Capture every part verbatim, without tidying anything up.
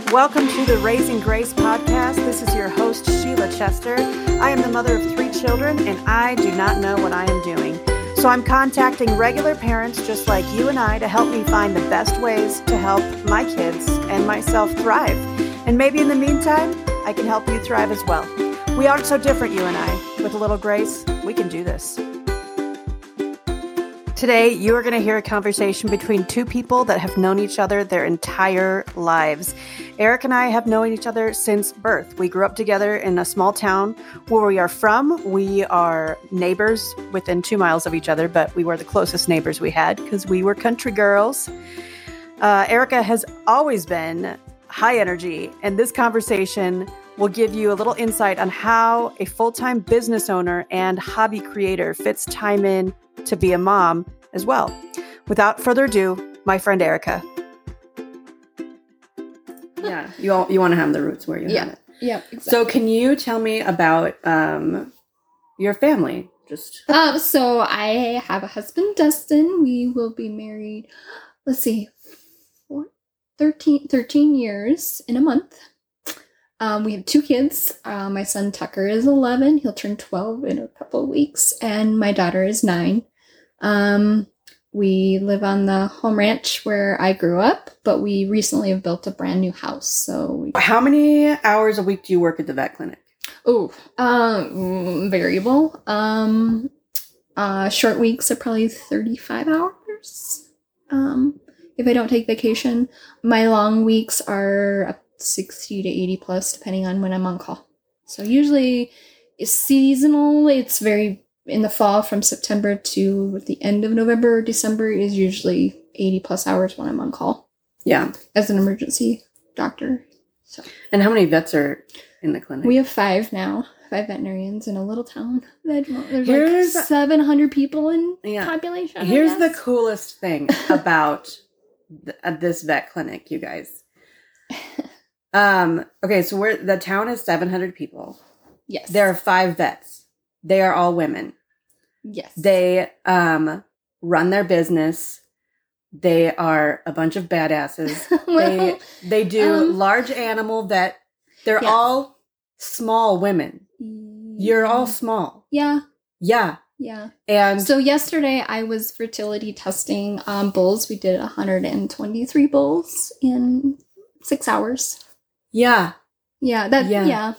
Welcome to the Raising Grace podcast. This is your host, Sheila Chester. I am the mother of three children, and I do not know what I am doing. So I'm contacting regular parents just like you and I to help me find the best ways to help my kids and myself thrive. And maybe in the meantime, I can help you thrive as well. We aren't so different, you and I. With a little grace, we can do this. Today, you are going to hear a conversation between two people that have known each other their entire lives. Eric and I have known each other since birth. We grew up together in a small town where we are from. We are neighbors within two miles of each other, but we were the closest neighbors we had because we were country girls. Uh, Erica has always been high energy, and this conversation will give you a little insight on how a full-time business owner and hobby creator fits time in to be a mom as well. Without further ado, my friend Erica. Yeah, you all, you want to have the roots where you yeah. have it. Yeah, exactly. So can you tell me about um, your family? Just um, so I have a husband, Dustin. We will be married, let's see, four, thirteen, thirteen years in a month. Um, we have two kids. Uh, my son Tucker is eleven. He'll turn twelve in a couple of weeks. And my daughter is nine. Um, we live on the home ranch where I grew up, but we recently have built a brand new house. So, we- how many hours a week do you work at the vet clinic? oh, um, variable. Um, uh, short weeks are probably thirty-five hours. Um, if I don't take vacation, my long weeks are up sixty to eighty plus, depending on when I'm on call. So usually it's seasonal. It's very in the fall from September to the end of November or December is usually eighty plus hours when I'm on call. Yeah. As an emergency doctor. So. And how many vets are in the clinic? We have five now. Five veterinarians in a little town. There's Here's, like seven hundred people in yeah. population. Here's the coolest thing about th- uh, this vet clinic, you guys. Um, okay, so we're, the town is seven hundred people. Yes. There are five vets. They are all women. Yes. They um, run their business. They are a bunch of badasses. well, they they do um, large animal vet. They're yes. all small women. You're all small. Yeah. Yeah. Yeah. And so yesterday I was fertility testing um, bulls. We did one hundred twenty-three bulls in six hours. yeah. Yeah. That. Yeah. Yeah.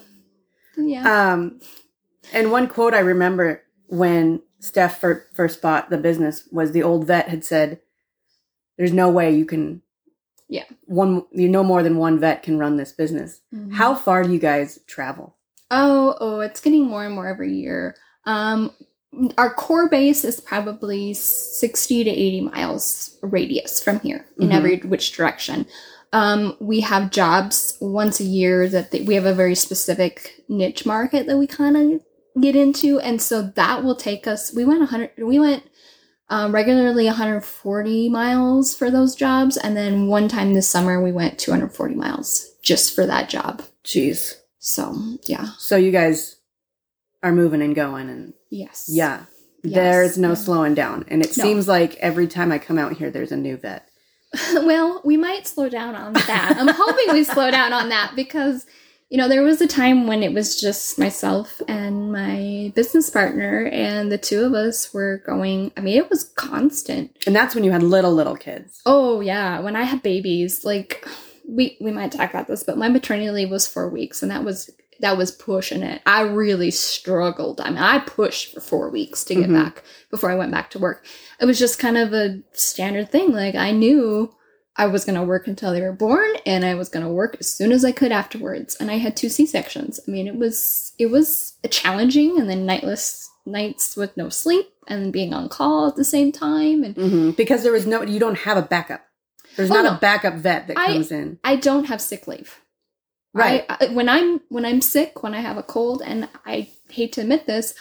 Yeah. Um, and one quote I remember when Steph fir- first bought the business was the old vet had said, "There's no way you can, yeah, one, you know, more than one vet can run this business." Mm-hmm. How far do you guys travel? Oh, oh, it's getting more and more every year. Um, our core base is probably sixty to eighty miles radius from here in Mm-hmm. every which direction. Um, we have jobs once a year that they, we have a very specific niche market that we kind of get into. And so that will take us, we went one hundred, we went um, regularly one hundred forty miles for those jobs. And then one time this summer, we went two hundred forty miles just for that job. Jeez. So, yeah. So you guys are moving and going and Yes. yeah, Yes. there's no Yeah. slowing down. And it No. seems like every time I come out here, there's a new vet. Well, we might slow down on that. I'm hoping we slow down on that because, you know, there was a time when it was just myself and my business partner and the two of us were going, I mean, it was constant. And that's when you had little, little kids. Oh, yeah. When I had babies, like, we, we might talk about this, but my maternity leave was four weeks and that was, that was pushing it. I really struggled. I mean, I pushed for four weeks to get Mm-hmm. back before I went back to work. It was just kind of a standard thing. Like, I knew I was going to work until they were born and I was going to work as soon as I could afterwards. And I had two C-sections. I mean, it was, it was challenging, and then nightless nights with no sleep and being on call at the same time. And Mm-hmm. Because there was no, you don't have a backup. There's Oh, not no. a backup vet that I- comes in. I don't have sick leave. Right. I, I, when I'm when I'm sick, when I have a cold, and I hate to admit this,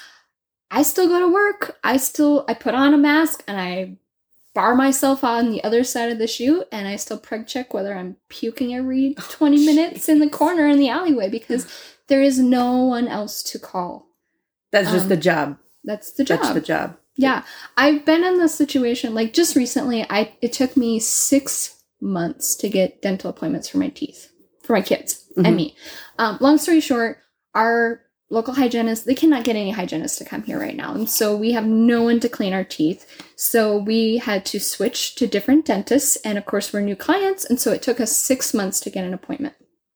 I still go to work. I still I put on a mask and I bar myself on the other side of the chute, and I still preg check whether I'm puking every twenty minutes in the corner in the alleyway because there is no one else to call. That's just Um, the job. That's the job. That's the job. Yeah. I've been in this situation, like just recently, I it took me six months to get dental appointments for my teeth. for my kids Mm-hmm. and me. Um, long story short, our local hygienist, they cannot get any hygienists to come here right now. And so we have no one to clean our teeth. So we had to switch to different dentists. And of course, we're new clients. And so it took us six months to get an appointment.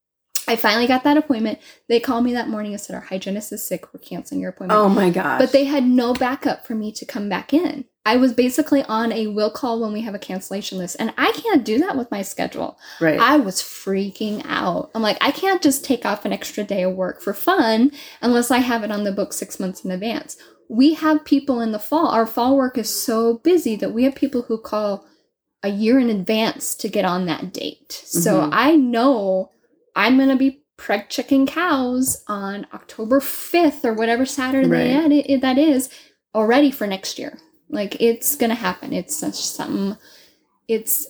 I finally got that appointment. They called me that morning and said, our hygienist is sick. We're canceling your appointment. Oh my gosh. But they had no backup for me to come back in. I was basically on a will call when we have a cancellation list. And I can't do that with my schedule. Right. I was freaking out. I'm like, I can't just take off an extra day of work for fun unless I have it on the book six months in advance. We have people in the fall. Our fall work is so busy that we have people who call a year in advance to get on that date. So Mm-hmm. I know I'm going to be preg checking cows on October fifth or whatever Saturday Right. that it- that is already for next year. Like, it's going to happen. It's just something, it's,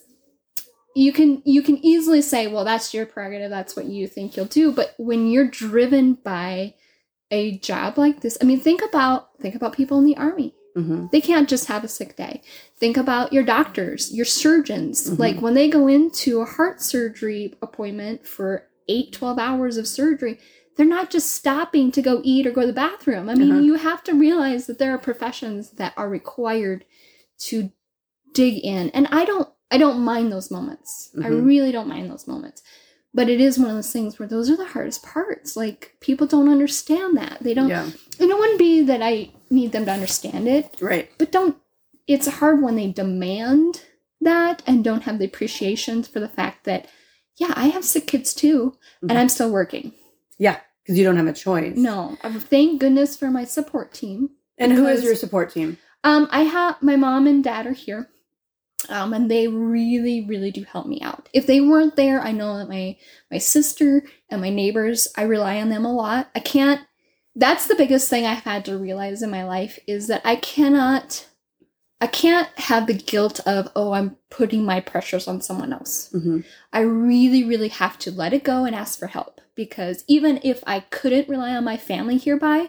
you can, you can easily say, well, that's your prerogative. That's what you think you'll do. But when you're driven by a job like this, I mean, think about, think about people in the Army. Mm-hmm. They can't just have a sick day. Think about your doctors, your surgeons. Mm-hmm. Like, when they go into a heart surgery appointment for eight, twelve hours of surgery, they're not just stopping to go eat or go to the bathroom. I mean, Uh-huh. you have to realize that there are professions that are required to dig in. And I don't, I don't mind those moments. I Mhm. really don't mind those moments. But it is one of those things where those are the hardest parts. Like, people don't understand that. They don't, Yeah. and it wouldn't be that I need them to understand it, Right. but don't, it's hard when they demand that and don't have the appreciation for the fact that, yeah, I have sick kids too, Mhm. and I'm still working. Yeah. Because you don't have a choice. No, um, thank goodness for my support team. And who is because- your support team? Um, I have, my mom and dad are here. Um, and they really, really do help me out. If they weren't there, I know that my, my sister and my neighbors, I rely on them a lot. I can't, that's the biggest thing I've had to realize in my life is that I cannot, I can't have the guilt of, oh, I'm putting my pressures on someone else. Mm-hmm. I really, really have to let it go and ask for help, because even if I couldn't rely on my family hereby,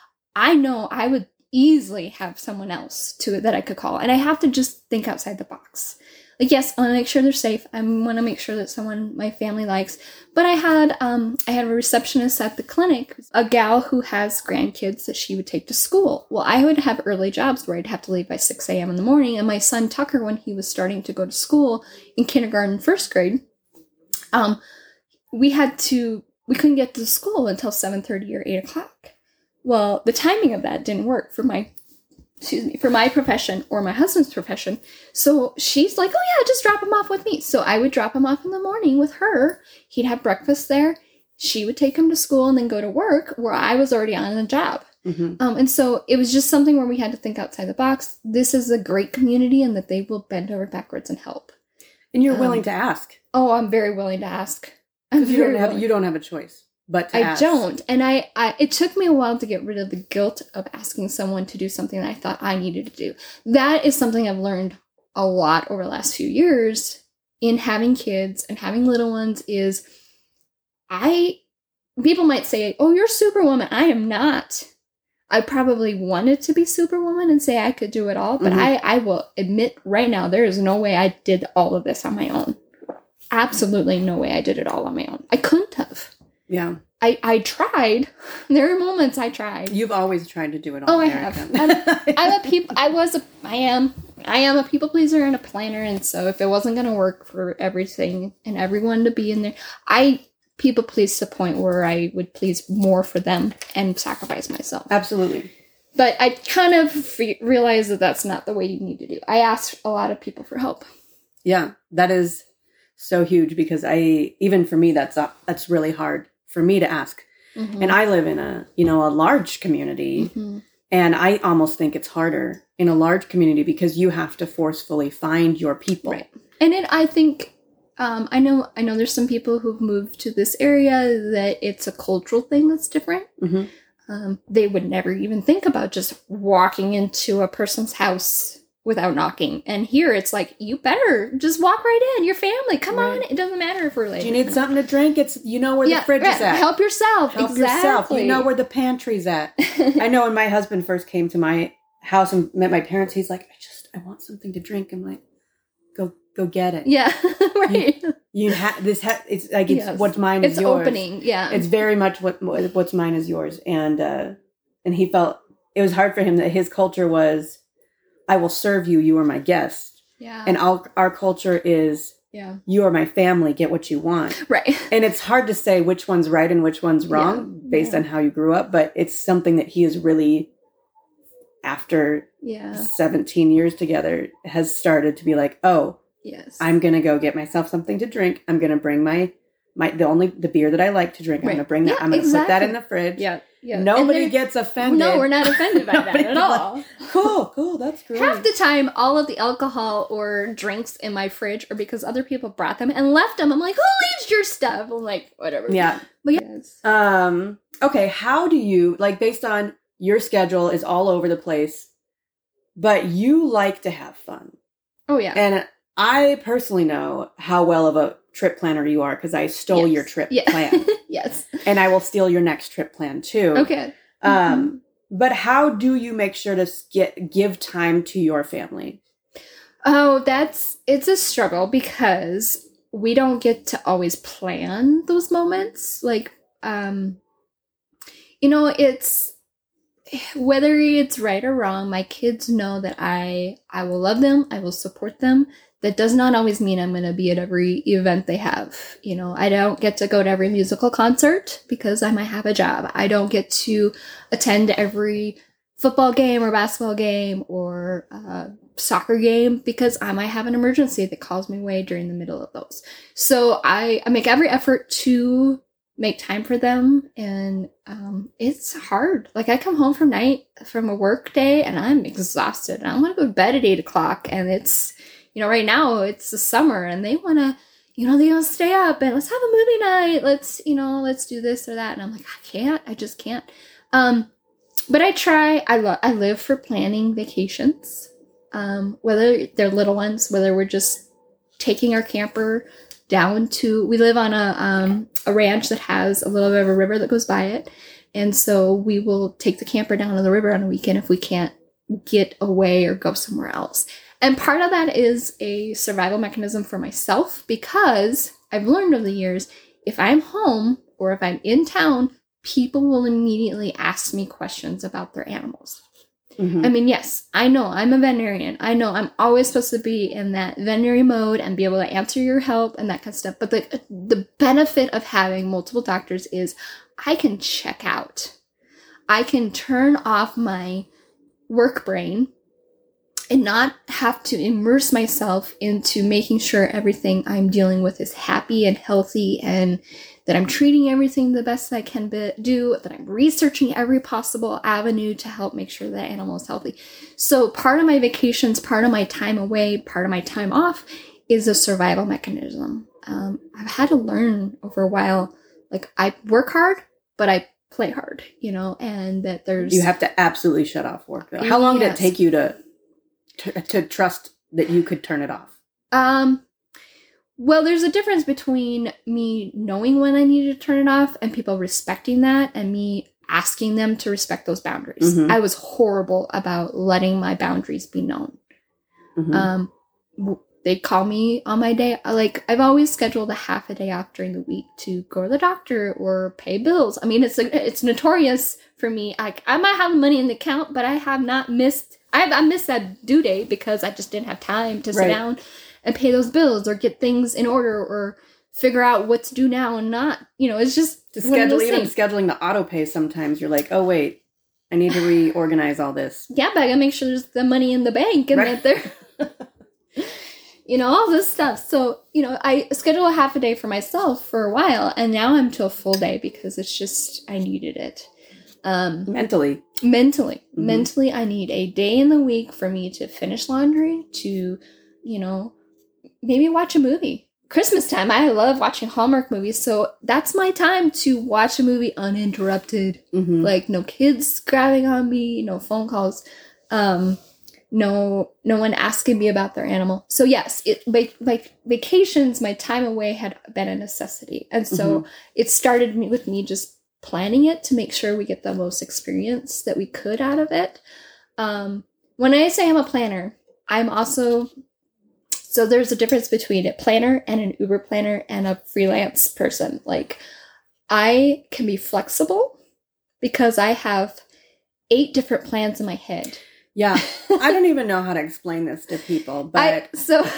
I know I would easily have someone else to that I could call, and I have to just think outside the box. Like, yes, I want to make sure they're safe. I want to make sure that someone my family likes. But I had um I had a receptionist at the clinic, a gal who has grandkids that she would take to school. Well, I would have early jobs where I'd have to leave by six a.m. in the morning, and my son Tucker, when he was starting to go to school in kindergarten, first grade, um, we had to we couldn't get to school until seven thirty or eight o'clock. Well, the timing of that didn't work for my, excuse me, for my profession or my husband's profession. So she's like, oh yeah, just drop him off with me. So I would drop him off in the morning with her. He'd have breakfast there. She would take him to school and then go to work where I was already on the job. Mm-hmm. Um, and so it was just something where we had to think outside the box. This is a great community and that they will bend over backwards and help. And you're willing Um, to ask. Oh, I'm very willing to ask. I'm Because you very don't have willing. you don't have a choice but to I ask. don't. And I, I, it took me a while to get rid of the guilt of asking someone to do something that I thought I needed to do. That is something I've learned a lot over the last few years in having kids and having little ones is I, people might say, oh, you're Superwoman. I am not. I probably wanted to be Superwoman and say I could do it all, but Mhm. I, I will admit right now, there is no way I did all of this on my own. Absolutely no way I did it all on my own. I couldn't have. Yeah. I, I tried. There are moments I tried. You've always tried to do it all. Oh, I Erica. have. I'm, I'm a people. I was. A, I am. I am a people pleaser and a planner, and so if it wasn't going to work for everything and everyone to be in there, I people please to the point where I would please more for them and sacrifice myself. Absolutely. But I kind of re- realized that that's not the way you need to do. I asked a lot of people for help. Yeah, that is so huge because I even for me that's uh, that's really hard for me to ask. Mm-hmm. And I live in a, you know, a large community, Mm-hmm. and I almost think it's harder in a large community because you have to forcefully find your people. Right. And it, I think, um, I know, I know there's some people who've moved to this area that it's a cultural thing that's different. Mm-hmm. Um, they would never even think about just walking into a person's house without knocking. And here it's like, you better just walk right in. Your family, come Right. on. It doesn't matter if we're late. Do you need something to drink? It's you know where yeah, the fridge right. is at. Help yourself. Help exactly. yourself. You know where the pantry's at. I know when my husband first came to my house and met my parents, he's like, I just I want something to drink. I'm like, go go get it. Yeah. right. You, you have this. Ha- it's like it's yes. what's mine is it's yours. It's opening. Yeah. It's very much what what's mine is yours, and uh, and he felt it was hard for him that his culture was, I will serve you. You are my guest. Yeah. And our our culture is, yeah, you are my family. Get what you want. Right. And it's hard to say which one's right and which one's wrong yeah. based yeah. on how you grew up, but it's something that he is really, after yeah. seventeen years together, has started to be like, oh, yes, I'm going to go get myself something to drink. I'm going to bring my, my, the only, the beer that I like to drink. Right. I'm going to bring that. Yeah, I'm going to exactly. put that in the fridge. Yeah. Yeah. Nobody gets offended. No, we're not offended by that at all. Like, cool, cool, that's great. Half the time, all of the alcohol or drinks in my fridge are because other people brought them and left them. I'm like, who leaves your stuff? I'm like, whatever. Yeah. But yes. Um, okay, how do you, like, based on your schedule is all over the place, but you like to have fun. Oh, yeah. And I personally know how well of a trip planner you are because I stole yes. your trip yeah. plan. Yes. And I will steal your next trip plan too. Okay. Um, mm-hmm. But how do you make sure to get give time to your family? Oh, that's, it's a struggle because we don't get to always plan those moments. Like, um, you know, it's, whether it's right or wrong, my kids know that I, I will love them. I will support them. That does not always mean I'm going to be at every event they have. You know, I don't get to go to every musical concert because I might have a job. I don't get to attend every football game or basketball game or uh, soccer game because I might have an emergency that calls me away during the middle of those. So I, I make every effort to make time for them. And um, it's hard. Like I come home from night from a work day and I'm exhausted. And I want to go to bed at eight o'clock and it's, you know, right now it's the summer and they want to, you know, they want to stay up and let's have a movie night. Let's, you know, let's do this or that. And I'm like, I can't, I just can't. Um, but I try, I love, I live for planning vacations. Um, whether they're little ones, whether we're just taking our camper down to, we live on a, um, a ranch that has a little bit of a river that goes by it. And so we will take the camper down to the river on a weekend if we can't get away or go somewhere else. And part of that is a survival mechanism for myself because I've learned over the years, if I'm home or if I'm in town, people will immediately ask me questions about their animals. Mm-hmm. I mean, yes, I know I'm a veterinarian. I know I'm always supposed to be in that veterinary mode and be able to answer your help and that kind of stuff. But the the benefit of having multiple doctors is I can check out. I can turn off my work brain and not have to immerse myself into making sure everything I'm dealing with is happy and healthy and that I'm treating everything the best I can be- do, that I'm researching every possible avenue to help make sure that animal is healthy. So part of my vacations, part of my time away, part of my time off is a survival mechanism. Um, I've had to learn over a while, like I work hard, but I play hard, you know, and that there's... You have to absolutely shut off work though. How long yes. did it take you to... To, to trust that you could turn it off? Um, well, there's a difference between me knowing when I need to turn it off and people respecting that and me asking them to respect those boundaries. Mm-hmm. I was horrible about letting my boundaries be known. Mm-hmm. Um, they call me on my day. Like I've always scheduled a half a day off during the week to go to the doctor or pay bills. I mean, it's it's notorious for me. I, I might have money in the account, but I have not missed I, I missed that due date because I just didn't have time to sit right. down and pay those bills or get things in order or figure out what's due now and not. You know, it's just to schedule, even things. Scheduling the auto pay sometimes you're like, oh, wait, I need to reorganize all this. Yeah, but I gotta make sure there's the money in the bank and right. that they're, you know, all this stuff. So, you know, I schedule a half a day for myself for a while and now I'm to a full day because it's just, I needed it. Um, mentally. Mentally. Mm-hmm. Mentally, I need a day in the week for me to finish laundry, to, you know, maybe watch a movie. Christmas time, I love watching Hallmark movies, so that's my time to watch a movie uninterrupted. Mm-hmm. Like, no kids grabbing on me, no phone calls, um, no no one asking me about their animal. So yes, it like, like vacations, my time away had been a necessity. And so mm-hmm. it started me with me just planning it to make sure we get the most experience that we could out of it. Um, when I say I'm a planner, I'm also So there's a difference between a planner and an Uber planner and a freelance person. Like, I can be flexible because I have eight different plans in my head. Yeah. I don't even know how to explain this to people, but I, so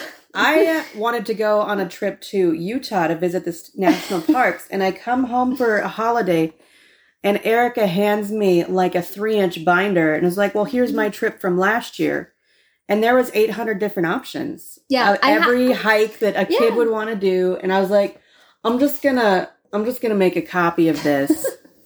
I wanted to go on a trip to Utah to visit the national parks, and I come home for a holiday, and Erica hands me like a three-inch binder, and is like, well, here's my trip from last year. And there was eight hundred different options. Yeah. Of every ha- hike that a kid yeah. would want to do. And I was like, I'm just gonna, I'm just gonna make a copy of this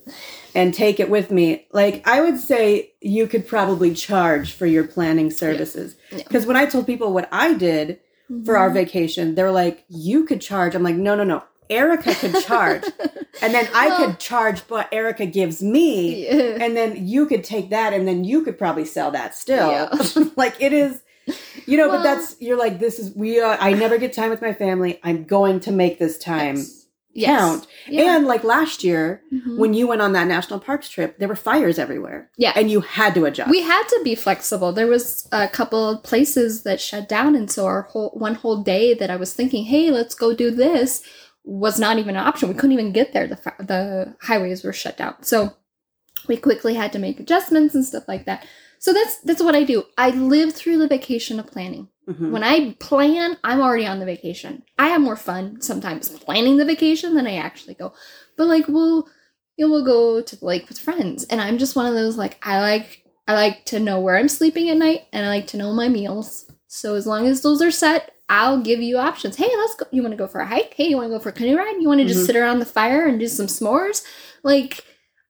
and take it with me. Like, I would say you could probably charge for your planning services. Because yeah. yeah. when I told people what I did mm-hmm. for our vacation, they were like, you could charge. I'm like, no, no, no. Erica could charge. And then I well, could charge what Erica gives me. Yeah. And then you could take that and then you could probably sell that still. Yeah. Like, it is, you know, well, but that's, you're like, this is, we are, I never get time with my family. I'm going to make this time yes. count. Yes. Yeah. And like last year, mm-hmm. when you went on that national parks trip, there were fires everywhere. Yeah. And you had to adjust. We had to be flexible. There was a couple of places that shut down. And so our whole, one whole day that I was thinking, hey, let's go do this, was not even an option. We couldn't even get there. The the highways were shut down. So we quickly had to make adjustments and stuff like that. So that's that's what I do. I live through the vacation of planning. Mm-hmm. When I plan, I'm already on the vacation. I have more fun sometimes planning the vacation than I actually go. But like we'll you know, we'll go to the lake with friends. And I'm just one of those, like, I like I like to know where I'm sleeping at night, and I like to know my meals. So as long as those are set, I'll give you options. Hey, let's go. You want to go for a hike? Hey, you want to go for a canoe ride? You want to mm-hmm. just sit around the fire and do some s'mores? Like,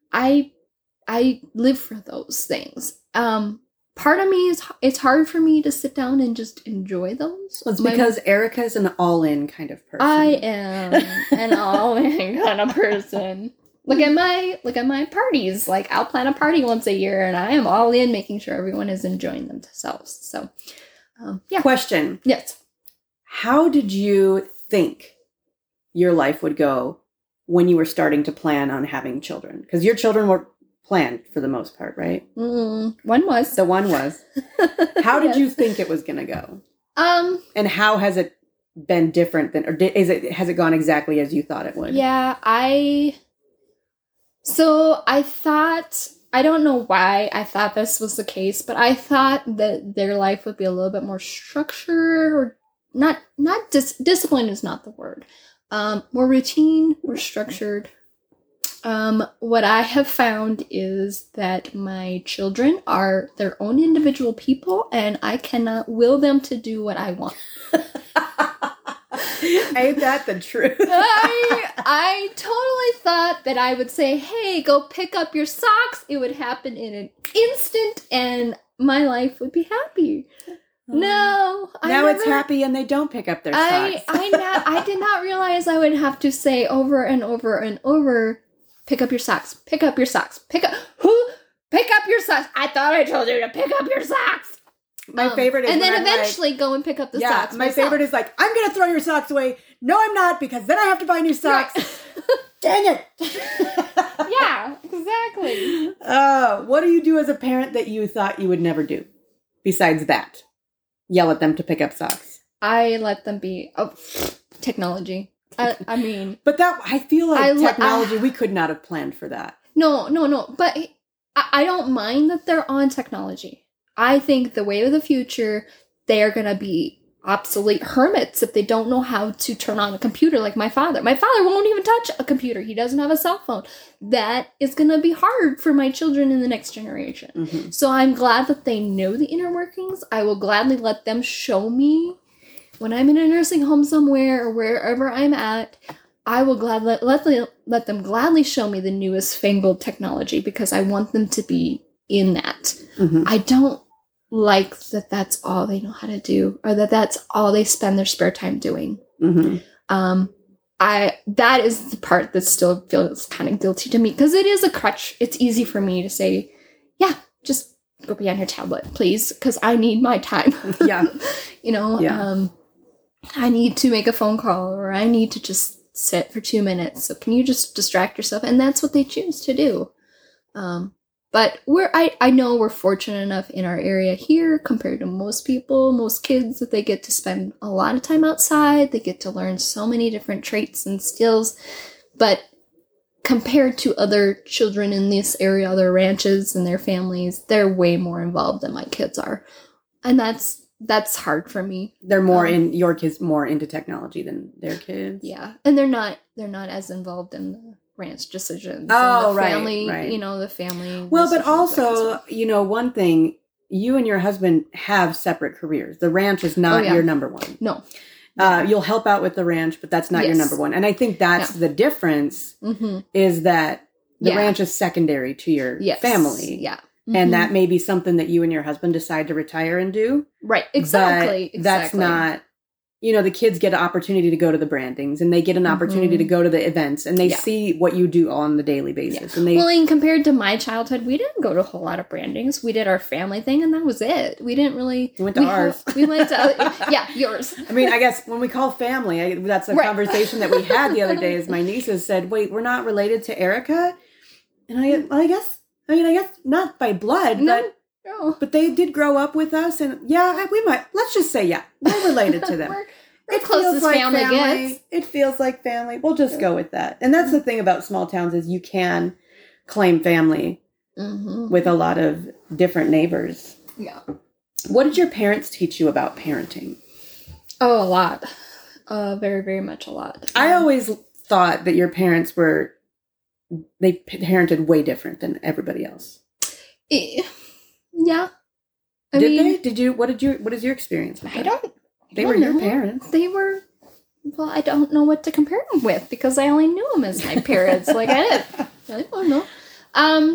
I, I live for those things. Um, part of me is, it's hard for me to sit down and just enjoy those. Well, it's because My, Erica's an all-in kind of person. I am an all-in kind of person. Look at my, look at my parties. Like, I'll plan a party once a year, and I am all in, making sure everyone is enjoying themselves. So, um, yeah. Question. Yes. How did you think your life would go when you were starting to plan on having children? Because your children were planned for the most part, right? Mm, one was. The one was. How did yes. you think it was going to go? Um, and how has it been different than, or did, is it has it gone exactly as you thought it would? Yeah, I. So I thought. I don't know why I thought this was the case, but I thought that their life would be a little bit more structured, or Not, not dis- discipline is not the word. Um, more routine, more structured. Um, what I have found is that my children are their own individual people, and I cannot will them to do what I want. Ain't that the truth? I, I totally thought that I would say, hey, go pick up your socks. It would happen in an instant, and my life would be happy. No, I now never, it's happy and they don't pick up their I, socks. I, na- I did not realize I would have to say over and over and over, pick up your socks, pick up your socks, pick up, who, pick up your socks. I thought I told you to pick up your socks. My um, favorite is and then I'm eventually like, go and pick up the yeah, socks. My myself. favorite is like, I'm going to throw your socks away. No, I'm not, because then I have to buy new socks. Right. Dang it. Yeah, exactly. Uh, what do you do as a parent that you thought you would never do besides that? Yell at them to pick up socks. I let them be. Oh, technology. I, I mean. But that, I feel like I technology, uh, we could not have planned for that. No, no, no. But I, I don't mind that they're on technology. I think the way of the future, they are going to be obsolete hermits if they don't know how to turn on a computer like my father. My father won't even touch a computer. He doesn't have a cell phone. That is going to be hard for my children in the next generation. Mm-hmm. So I'm glad that they know the inner workings. I will gladly let them show me when I'm in a nursing home somewhere or wherever I'm at. I will gladly let, let, let them gladly show me the newest fangled technology because I want them to be in that. Mm-hmm. I don't like that that's all they know how to do, or that that's all they spend their spare time doing. Mm-hmm. Um, I that is the part that still feels kind of guilty to me, because it is a crutch. It's easy for me to say, yeah, just go be on your tablet, please, because I need my time. Yeah. You know, yeah. um, I need to make a phone call, or I need to just sit for two minutes. So can you just distract yourself? And that's what they choose to do. Um, But we're I, I know we're fortunate enough in our area here compared to most people, most kids, that they get to spend a lot of time outside. They get to learn so many different traits and skills. But compared to other children in this area, other ranches and their families, they're way more involved than my kids are. And that's that's hard for me. They're more um, in your kids more into technology than their kids. Yeah. And they're not they're not as involved in the ranch decisions. Oh, and the right, family, right. You know, the family. Well, but decisions, that kind of also, stuff. you know, one thing, you and your husband have separate careers. The ranch is not Oh, yeah. your number one. No. Uh, you'll help out with the ranch, but that's not your Yes. number one. And I think that's the difference Mm-hmm. is that the Yeah. ranch is secondary to your Yes. family. Yeah. And Mhm. that may be something that you and your husband decide to retire and do. Right. Exactly. But that's exactly. not, you know, the kids get an opportunity to go to the brandings and they get an opportunity Mhm. to go to the events and they Yeah. see what you do on the daily basis. Yeah. And they, Well, and compared to my childhood, we didn't go to a whole lot of brandings. We did our family thing, and that was it. We didn't really. We went to we ours. we went to other, yeah, yours. I mean, I guess when we call family, I, that's a Right. conversation that we had the other day as my nieces said, wait, we're not related to Erica? And I, well, I guess, I mean, I guess not by blood, No, but no. but they did grow up with us. And yeah, we might, let's just say, yeah, we're related to them. we're we're close as like family, gets. It feels like family. We'll just go with that. And that's the thing about small towns is you can claim family Mm-hmm. with a lot of different neighbors. Yeah. What did your parents teach you about parenting? Oh, a lot. Uh, very, very much a lot. I Um, always thought that your parents were, they parented way different than everybody else. eh, yeah. I did mean, they? Did you, what did you, what is your experience with I that? don't. They I were don't your know. parents. They were. Well, I don't know what to compare them with because I only knew them as my parents. Like I didn't. I don't know. Um,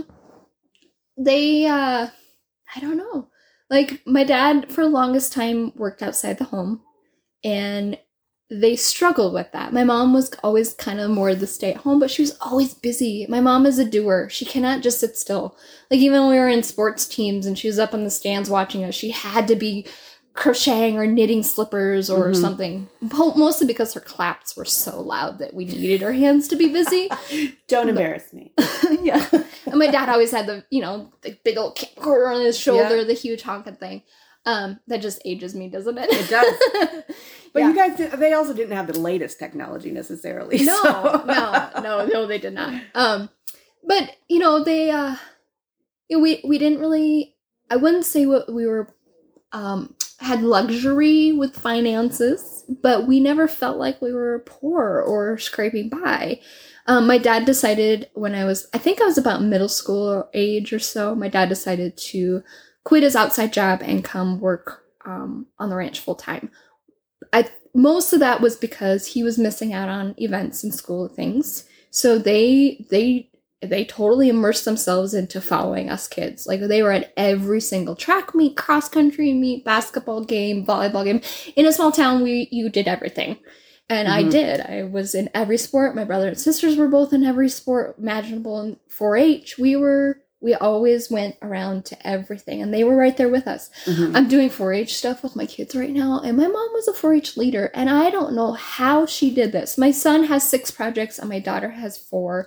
they. uh I don't know. Like my dad, for the longest time, worked outside the home, and they struggled with that. My mom was always kind of more the stay at home, but she was always busy. My mom is a doer. She cannot just sit still. Like even when we were in sports teams and she was up in the stands watching us, she had to be crocheting or knitting slippers or Mhm. something. Mo- Mostly because her claps were so loud that we needed our hands to be busy. Don't embarrass me. Yeah. And my dad always had the, you know, the big old camcorder on his shoulder, Yeah. the huge honking thing. Um, that just ages me, doesn't it? It does. But Yeah. you guys, did, they also didn't have the latest technology necessarily. No, so. no, no, no, they did not. Um, but you know, they, uh, you know, we we didn't really. I wouldn't say what we were, um, had luxury with finances, but we never felt like we were poor or scraping by. Um, my dad decided when I was, I think I was about middle school age or so. My dad decided to quit his outside job and come work um, on the ranch full time. I most of that was because he was missing out on events and school things. So they they they totally immersed themselves into following us kids. Like they were at every single track meet, cross country meet, basketball game, volleyball game. In a small town, we you did everything. And I Mhm. did. I was in every sport. My brother and sisters were both in every sport imaginable. In four H, we were we always went around to everything, and they were right there with us. Mhm. I'm doing four H stuff with my kids right now, and my mom was a four H leader, and I don't know how she did this. My son has six projects, and my daughter has four.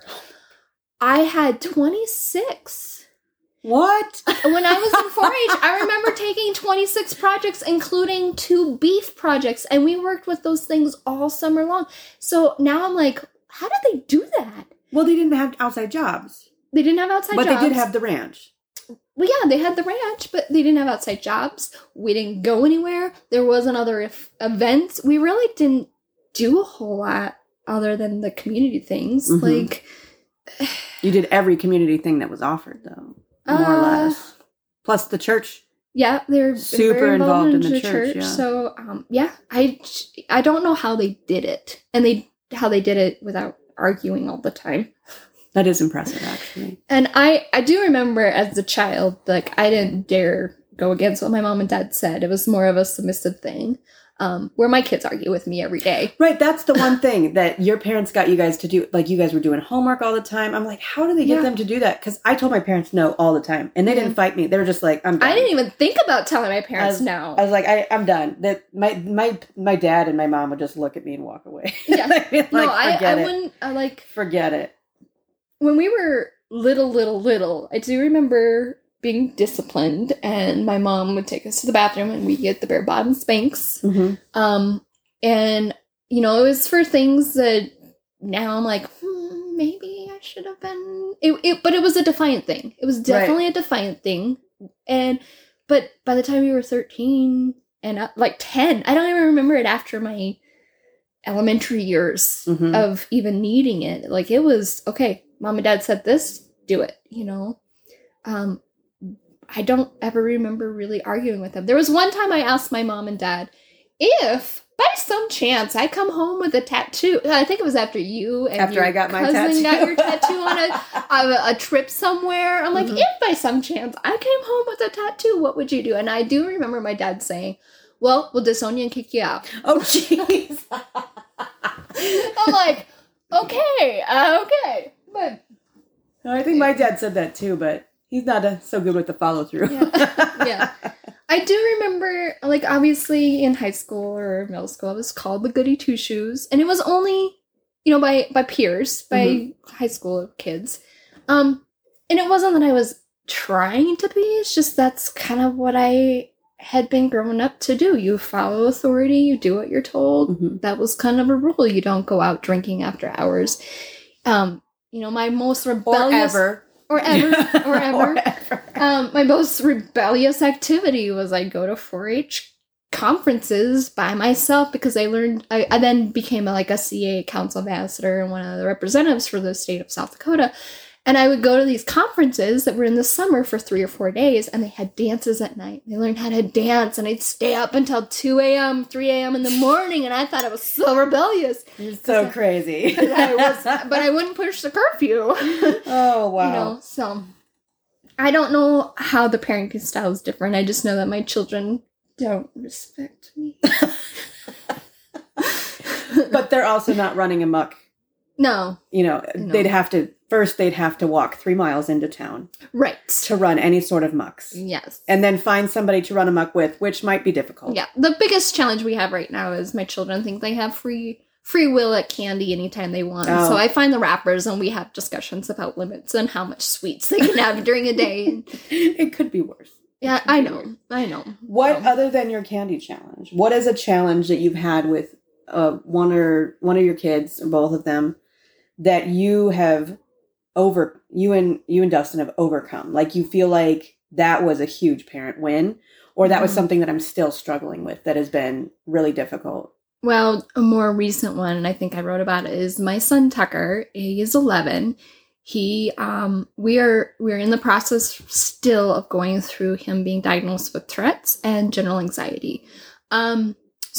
I had twenty-six. What? When I was in four H, I remember taking twenty-six projects, including two beef projects, and we worked with those things all summer long. So now I'm like, how did they do that? Well, they didn't have outside jobs, They didn't have outside but jobs. they did have the ranch. Well, yeah, they had the ranch, but they didn't have outside jobs. We didn't go anywhere. There wasn't other if- events. We really didn't do a whole lot other than the community things. Mhm. Like, You did every community thing that was offered, though, more or Uh, less. Plus the church. yeah, they're Super very involved, involved in in the the church, church. yeah. So, um, yeah, I, I don't know how they did it, and they how they did it without arguing all the time. That is impressive, actually. And I, I do remember as a child, like, I didn't dare go against what my mom and dad said. It was more of a submissive thing, um, where my kids argue with me every day. Right, that's the one thing that your parents got you guys to do. Like, you guys were doing homework all the time. I'm like, how do they get Yeah. them to do that? Because I told my parents no all the time, and they Yeah. didn't fight me. They were just like, I'm done. I didn't even think about telling my parents As- no. I was like, I, I'm done. That my my my dad and my mom would just look at me and walk away. Yeah. I'd be like, no, I, forget I it. wouldn't, I like, Forget it. when we were little, little, little, I do remember being disciplined, and my mom would take us to the bathroom and we get the bare bottom spanks. Mm-hmm. Um, and, you know, it was for things that now I'm like, hmm, maybe I should have been, it, it, but it was a defiant thing. It was definitely right. a defiant thing. And, but by the time we were thirteen and uh, like ten, I don't even remember it after my elementary years mm-hmm. of even needing it. Like, it was, okay, mom and dad said this, do it, you know? Um, I don't ever remember really arguing with them. There was one time I asked my mom and dad if, by some chance, I come home with a tattoo. I think it was after you and after your I got my cousin tattoo. got your tattoo on a, a, a trip somewhere. I'm like, mm-hmm. if by some chance I came home with a tattoo, what would you do? And I do remember my dad saying, well, we'll disown you and kick you out. Oh, jeez. I'm like, okay, uh, okay. But I think my dad said that too, but he's not a, so good with the follow through. Yeah. yeah. I do remember, like, obviously in high school or middle school, I was called the goody two shoes. And it was only, you know, by, by peers, by mm-hmm. high school kids. Um, and it wasn't that I was trying to be. It's just that's kind of what I had been grown up to do. You follow authority. You do what you're told. Mm-hmm. That was kind of a rule. You don't go out drinking after hours. Um, you know, my most rebellious... Or ever. Or ever, or ever. or ever. Um, my most rebellious activity was I go to four H conferences by myself because I learned, I, I then became a, like a C A council ambassador and one of the representatives for the state of South Dakota. And I would go to these conferences that were in the summer for three or four days, and they had dances at night. They learned how to dance, and I'd stay up until two a.m., three a.m. in the morning, and I thought I was so rebellious. You're so crazy. I was, but I wouldn't push the curfew. Oh, wow. You know, so I don't know how the parenting style is different. I just know that my children don't respect me. But they're also not running amok. No. You know, no. they'd have to, first they'd have to walk three miles into town. Right. To run any sort of mucks. Yes. And then find somebody to run a muck with, which might be difficult. Yeah. The biggest challenge we have right now is my children think they have free free will at candy anytime they want. Oh. So I find the wrappers and we have discussions about limits and how much sweets they can have during a day. It could be worse. Yeah, I know. Worse. I know. What, so. Other than your candy challenge, what is a challenge that you've had with uh, one or one of your kids, or both of them, that you have over, you and you and Dustin have overcome? Like, you feel like that was a huge parent win, or that mm-hmm. was something that I'm still struggling with that has been really difficult? Well, a more recent one, and I think I wrote about it, is my son Tucker. He is eleven. He, um, we are, we're in the process still of going through him being diagnosed with Tourette's and general anxiety. Um,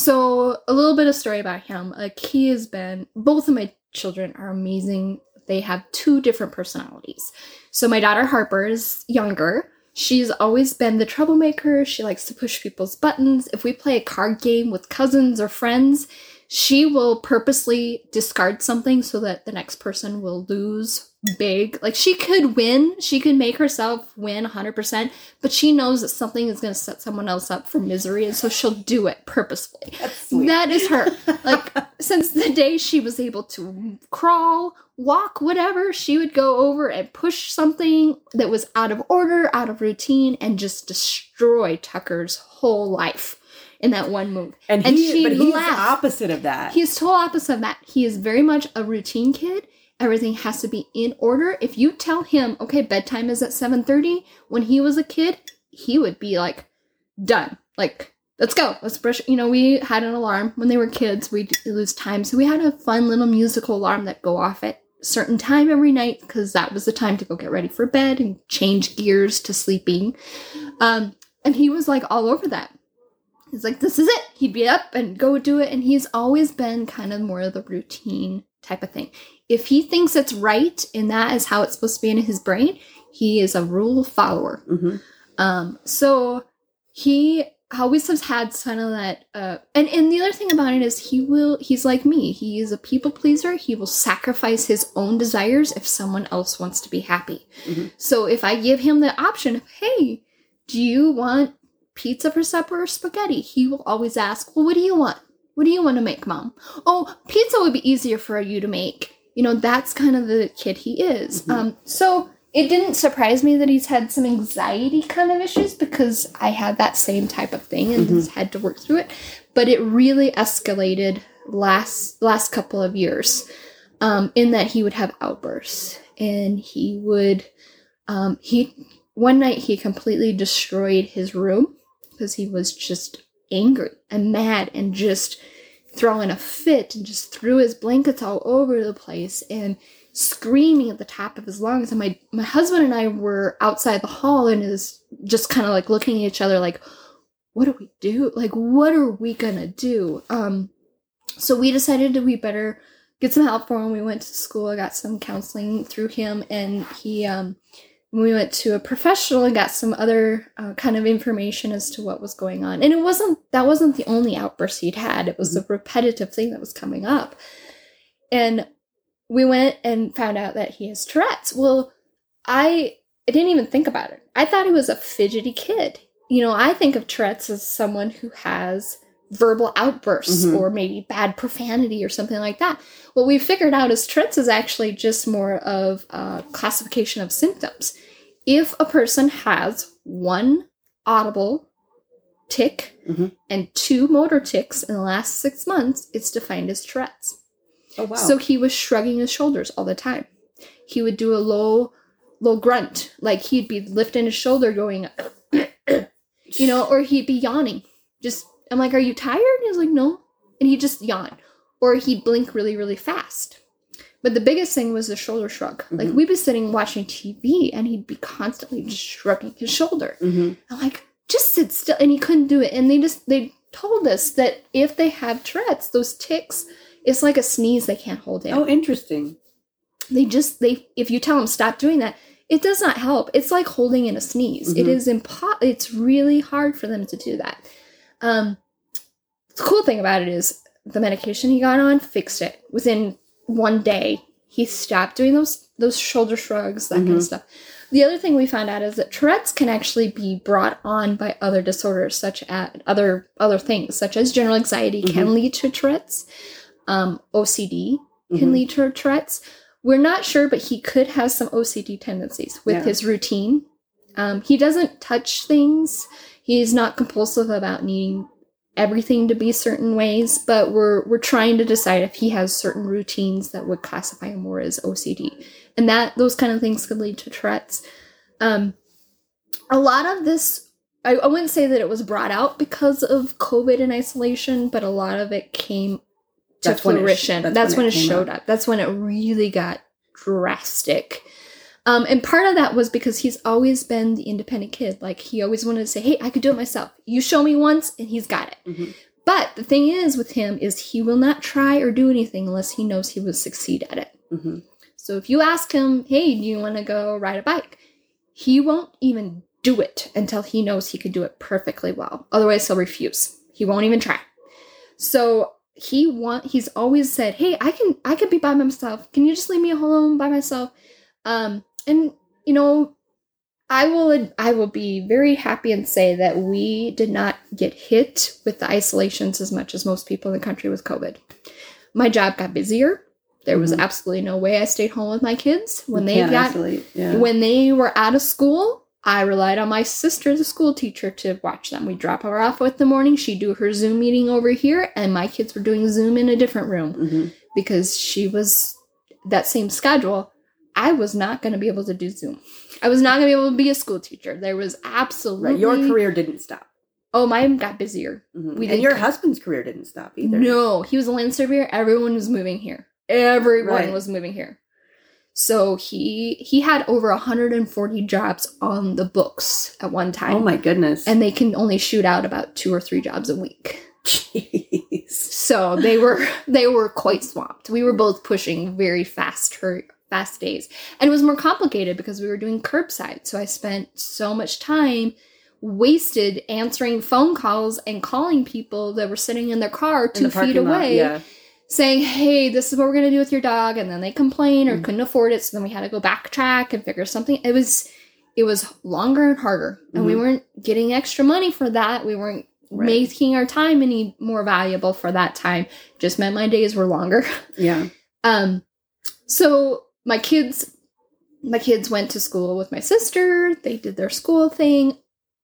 so a little bit of story about him. Like, he has been, both of my children are amazing. They have two different personalities. So my daughter Harper is younger. She's always been the troublemaker. She likes to push people's buttons. If we play a card game with cousins or friends, she will purposely discard something so that the next person will lose big. Like, she could win. She could make herself win one hundred percent, but she knows that something is going to set someone else up for misery, and so she'll do it purposefully. That's sweet. That is her. Like, since the day she was able to crawl, walk, whatever, she would go over and push something that was out of order, out of routine, and just destroy Tucker's whole life in that one move. And, and he, she but he's laughed. the opposite of that. He's total opposite of that. He is very much a routine kid. Everything has to be in order. If you tell him, okay, bedtime is at seven thirty, when he was a kid, he would be like, done. Like, let's go. Let's brush. You know, we had an alarm when they were kids. We'd lose time. So we had a fun little musical alarm that go off at a certain time every night, because that was the time to go get ready for bed and change gears to sleeping. Um, and he was like all over that. He's like, this is it. He'd be up and go do it. And he's always been kind of more of the routine type of thing. If he thinks it's right and that is how it's supposed to be in his brain, he is a rule follower. Mm-hmm. Um, so he always has had kind of that. Uh, and, and the other thing about it is he will, he's like me. He is a people pleaser. He will sacrifice his own desires if someone else wants to be happy. Mm-hmm. So if I give him the option of, hey, do you want pizza for supper or spaghetti? He will always ask, well, what do you want? What do you want to make, Mom? Oh, pizza would be easier for you to make. You know, that's kind of the kid he is. Mm-hmm. Um, so it didn't surprise me that he's had some anxiety kind of issues because I had that same type of thing and mm-hmm. just had to work through it. But it really escalated last last couple of years um, in that he would have outbursts. And he would, um, he one night he completely destroyed his room because he was just angry and mad and just throwing a fit and just threw his blankets all over the place and screaming at the top of his lungs. And my, my husband and I were outside the hall and is just kind of like looking at each other like, what do we do? Like, what are we gonna do? Um, so we decided that we better get some help for him. We went to school. I got some counseling through him, and he, um, we went to a professional and got some other uh, kind of information as to what was going on. And it wasn't, that wasn't the only outburst he'd had. It was mm-hmm. a repetitive thing that was coming up. And we went and found out that he has Tourette's. Well, I, I didn't even think about it. I thought he was a fidgety kid. You know, I think of Tourette's as someone who has verbal outbursts mm-hmm. or maybe bad profanity or something like that. What we figured out is Tourette's is actually just more of a classification of symptoms. If a person has one audible tic mm-hmm. and two motor tics in the last six months, it's defined as Tourette's. Oh, wow. So he was shrugging his shoulders all the time. He would do a low, low grunt, like he'd be lifting his shoulder going, you know, or he'd be yawning. Just, I'm like, are you tired? And he's like, no. And he'd just yawn. Or he'd blink really, really fast. But the biggest thing was the shoulder shrug. Mm-hmm. Like, we'd be sitting watching T V, and he'd be constantly just shrugging his shoulder. Mm-hmm. I'm like, just sit still. And he couldn't do it. And they just, they told us that if they have Tourette's, those tics, it's like a sneeze they can't hold in. Oh, interesting. They just, they, if you tell them stop doing that, it does not help. It's like holding in a sneeze. Mm-hmm. It is impo- It's really hard for them to do that. Um, the cool thing about it is the medication he got on fixed it. Within one day, he stopped doing those those shoulder shrugs, that mm-hmm. kind of stuff. The other thing we found out is that Tourette's can actually be brought on by other disorders, such as other other things, such as general anxiety mm-hmm. can lead to Tourette's. Um, O C D can mm-hmm. lead to Tourette's. We're not sure, but he could have some O C D tendencies with yeah. his routine. Um, he doesn't touch things. He's not compulsive about needing everything to be certain ways, but we're we're trying to decide if he has certain routines that would classify him more as O C D. And that those kind of things could lead to Tourette's. Um, a lot of this, I, I wouldn't say that it was brought out because of COVID and isolation, but a lot of it came to that's fruition. When it, that's, that's when, when it, it showed up. up. That's when it really got drastic. Um, and part of that was because he's always been the independent kid. Like, he always wanted to say, hey, I could do it myself. You show me once, and he's got it. Mm-hmm. But the thing is with him is he will not try or do anything unless he knows he will succeed at it. Mm-hmm. So if you ask him, hey, do you want to go ride a bike? He won't even do it until he knows he could do it perfectly well. Otherwise, he'll refuse. He won't even try. So he want he's always said, hey, I can I can be by myself. Can you just leave me alone by myself? Um, and you know, I will I will be very happy and say that we did not get hit with the isolations as much as most people in the country with COVID. My job got busier. There was mm-hmm. absolutely no way I stayed home with my kids when you they got yeah. when they were out of school. I relied on my sister, the school teacher, to watch them. We'd drop her off in the morning. She'd do her Zoom meeting over here, and my kids were doing Zoom in a different room mm-hmm. because she was that same schedule. I was not going to be able to do Zoom. I was not going to be able to be a school teacher. There was absolutely... Right. Your career didn't stop. Oh, mine got busier. Mm-hmm. We and your husband's career didn't stop either. No, he was a land surveyor. Everyone was moving here. Everyone right. was moving here. So he he had over one hundred forty jobs on the books at one time. Oh my goodness. And they can only shoot out about two or three jobs a week. Jeez. So they were they were quite swamped. We were both pushing very fast hurry, fast days. And it was more complicated because we were doing curbside. So I spent so much time wasted answering phone calls and calling people that were sitting in their car two feet away. Lot, yeah. Saying, hey, this is what we're going to do with your dog. And then they complain or mm. couldn't afford it. So then we had to go backtrack and figure something. It was it was longer and harder. And mm-hmm. we weren't getting extra money for that. We weren't right. making our time any more valuable for that time. Just meant my days were longer. Yeah. um. So my kids my kids went to school with my sister. They did their school thing.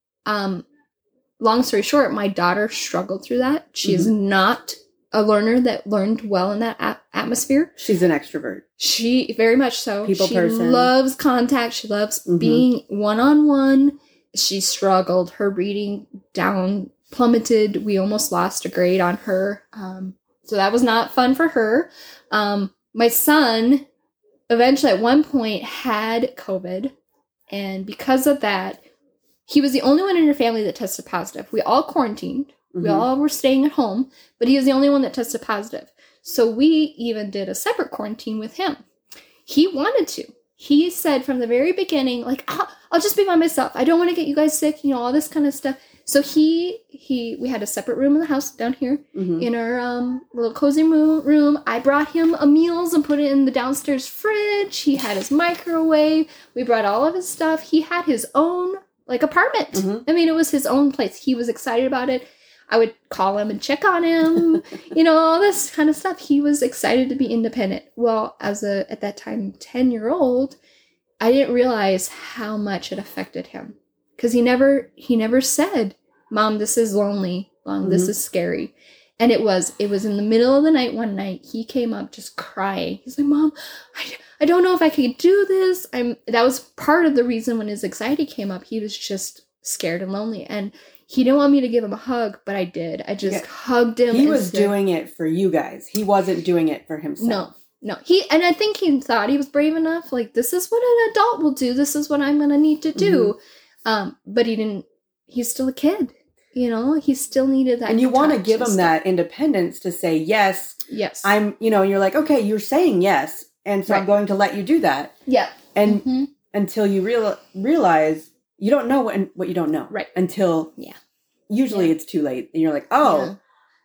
Um, long story short, my daughter struggled through that. She mm-hmm. is not a learner that learned well in that a- atmosphere. She's an extrovert. She, very much so. People she person. loves contact. She loves mm-hmm. being one-on-one. She struggled. Her reading down plummeted. We almost lost a grade on her. Um, so that was not fun for her. Um, my son eventually at one point had COVID. And because of that, he was the only one in her family that tested positive. We all quarantined. Mm-hmm. We all were staying at home, but he was the only one that tested positive. So we even did a separate quarantine with him. He wanted to. He said from the very beginning, like, oh, I'll just be by myself. I don't want to get you guys sick, you know, all this kind of stuff. So he, he, we had a separate room in the house down here mm-hmm. in our um, little cozy room. I brought him a meals and put it in the downstairs fridge. He had his microwave. We brought all of his stuff. He had his own, like, apartment. Mm-hmm. I mean, it was his own place. He was excited about it. I would call him and check on him, you know, all this kind of stuff. He was excited to be independent. Well, as a, at that time, ten-year-old, I didn't realize how much it affected him. Because he never, he never said, Mom, this is lonely. Mom, mm-hmm. this is scary. And it was, it was in the middle of the night one night, he came up just crying. He's like, Mom, I, I don't know if I could do this. I'm, that was part of the reason when his anxiety came up. He was just scared and lonely. And he didn't want me to give him a hug, but I did. I just yeah. hugged him. He was said, doing it for you guys. He wasn't doing it for himself. No, no. He and I think he thought he was brave enough. Like, this is what an adult will do. This is what I'm going to need to do. Mm-hmm. Um, but he didn't. He's still a kid. You know, he still needed that. And you want to give him stuff. That independence to say, yes. Yes. I'm, you know, you're like, okay, you're saying yes. And so right. I'm going to let you do that. Yeah. And mm-hmm. until you real, realize you don't know what, what you don't know. Right. Until. Yeah. Usually yeah. it's too late. And you're like, oh, yeah.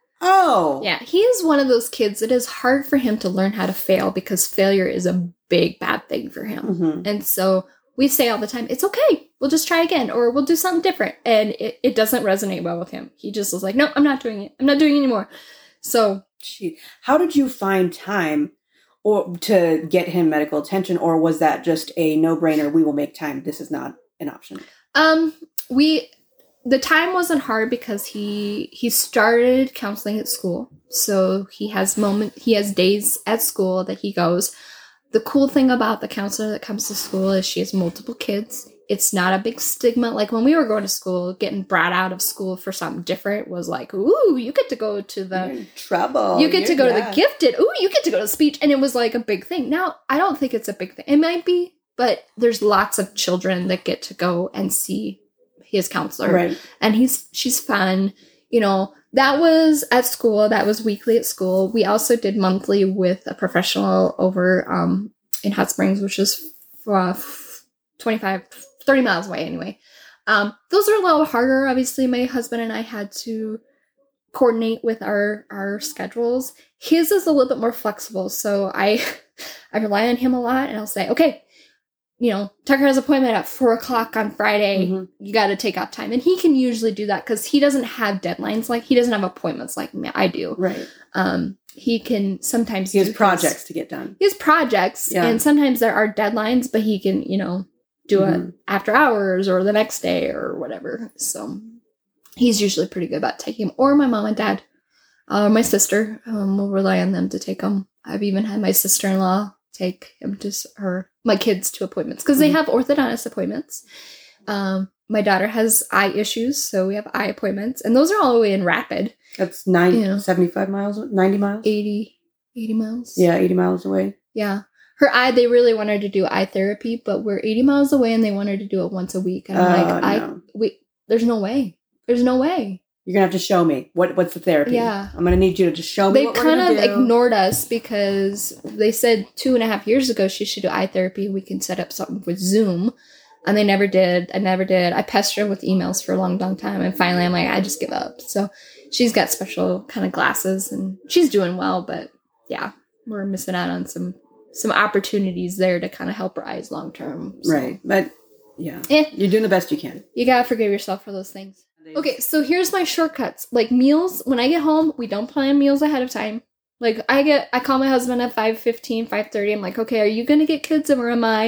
oh. Yeah, he is one of those kids that is hard for him to learn how to fail because failure is a big, bad thing for him. Mm-hmm. And so we say all the time, it's okay. We'll just try again or we'll do something different. And it, it doesn't resonate well with him. He just was like, no, I'm not doing it. I'm not doing it anymore. So. Gee, how did you find time or to get him medical attention? Or was that just a no-brainer? We will make time. This is not an option. Um, we... The time wasn't hard because he he started counseling at school. So he has moment he has days at school that he goes. The cool thing about the counselor that comes to school is she has multiple kids. It's not a big stigma. Like when we were going to school, getting brought out of school for something different was like, ooh, you get to go to the You're in trouble. You get You're, to go yeah. to the gifted. Ooh, you get to go to speech. And it was like a big thing. Now, I don't think it's a big thing. It might be, but there's lots of children that get to go and see his counselor. Right. And he's she's fun. You know, that was at school. That was weekly at school. We also did monthly with a professional over um, in Hot Springs, which is uh, twenty-five, thirty miles away anyway. Um, those are a little harder. Obviously, my husband and I had to coordinate with our, our schedules. His is a little bit more flexible. So I, I rely on him a lot and I'll say, okay, you know, Tucker has an appointment at four o'clock on Friday. Mm-hmm. You got to take out time. And he can usually do that because he doesn't have deadlines. Like he doesn't have appointments like me. I do. Right. Um, he can sometimes he has do projects his, to get done. He has projects. Yeah. And sometimes there are deadlines, but he can, you know, do mm-hmm. it after hours or the next day or whatever. So he's usually pretty good about taking him. Or my mom and dad or uh, my sister. Um, we'll rely on them to take him. I've even had my sister-in-law take him to her, my kids to appointments because mm-hmm. they have orthodontist appointments. Um, my daughter has eye issues, so we have eye appointments, and those are all the way in Rapid. That's nine, you know, seventy-five miles, ninety miles? eighty, eighty miles. Yeah, eighty miles away. Yeah. Her eye, they really want her to do eye therapy, but we're eighty miles away and they want her to do it once a week. And I'm uh, like, I, no. we, there's no way. There's no way. You're going to have to show me. What What's the therapy? Yeah. I'm going to need you to just show me they what we're going to do. They kind of ignored us because they said two and a half years ago she should do eye therapy. We can set up something with Zoom. And they never did. I never did. I pestered her with emails for a long, long time. And finally, I'm like, I just give up. So she's got special kind of glasses. And she's doing well. But yeah, we're missing out on some some opportunities there to kind of help her eyes long term. So. Right. But yeah, eh, you're doing the best you can. You got to forgive yourself for those things. Okay, so here's my shortcuts. Like meals, when I get home, we don't plan meals ahead of time. Like I get, I call my husband at five fifteen, five thirty. I'm like, okay, are you going to get kids or am I?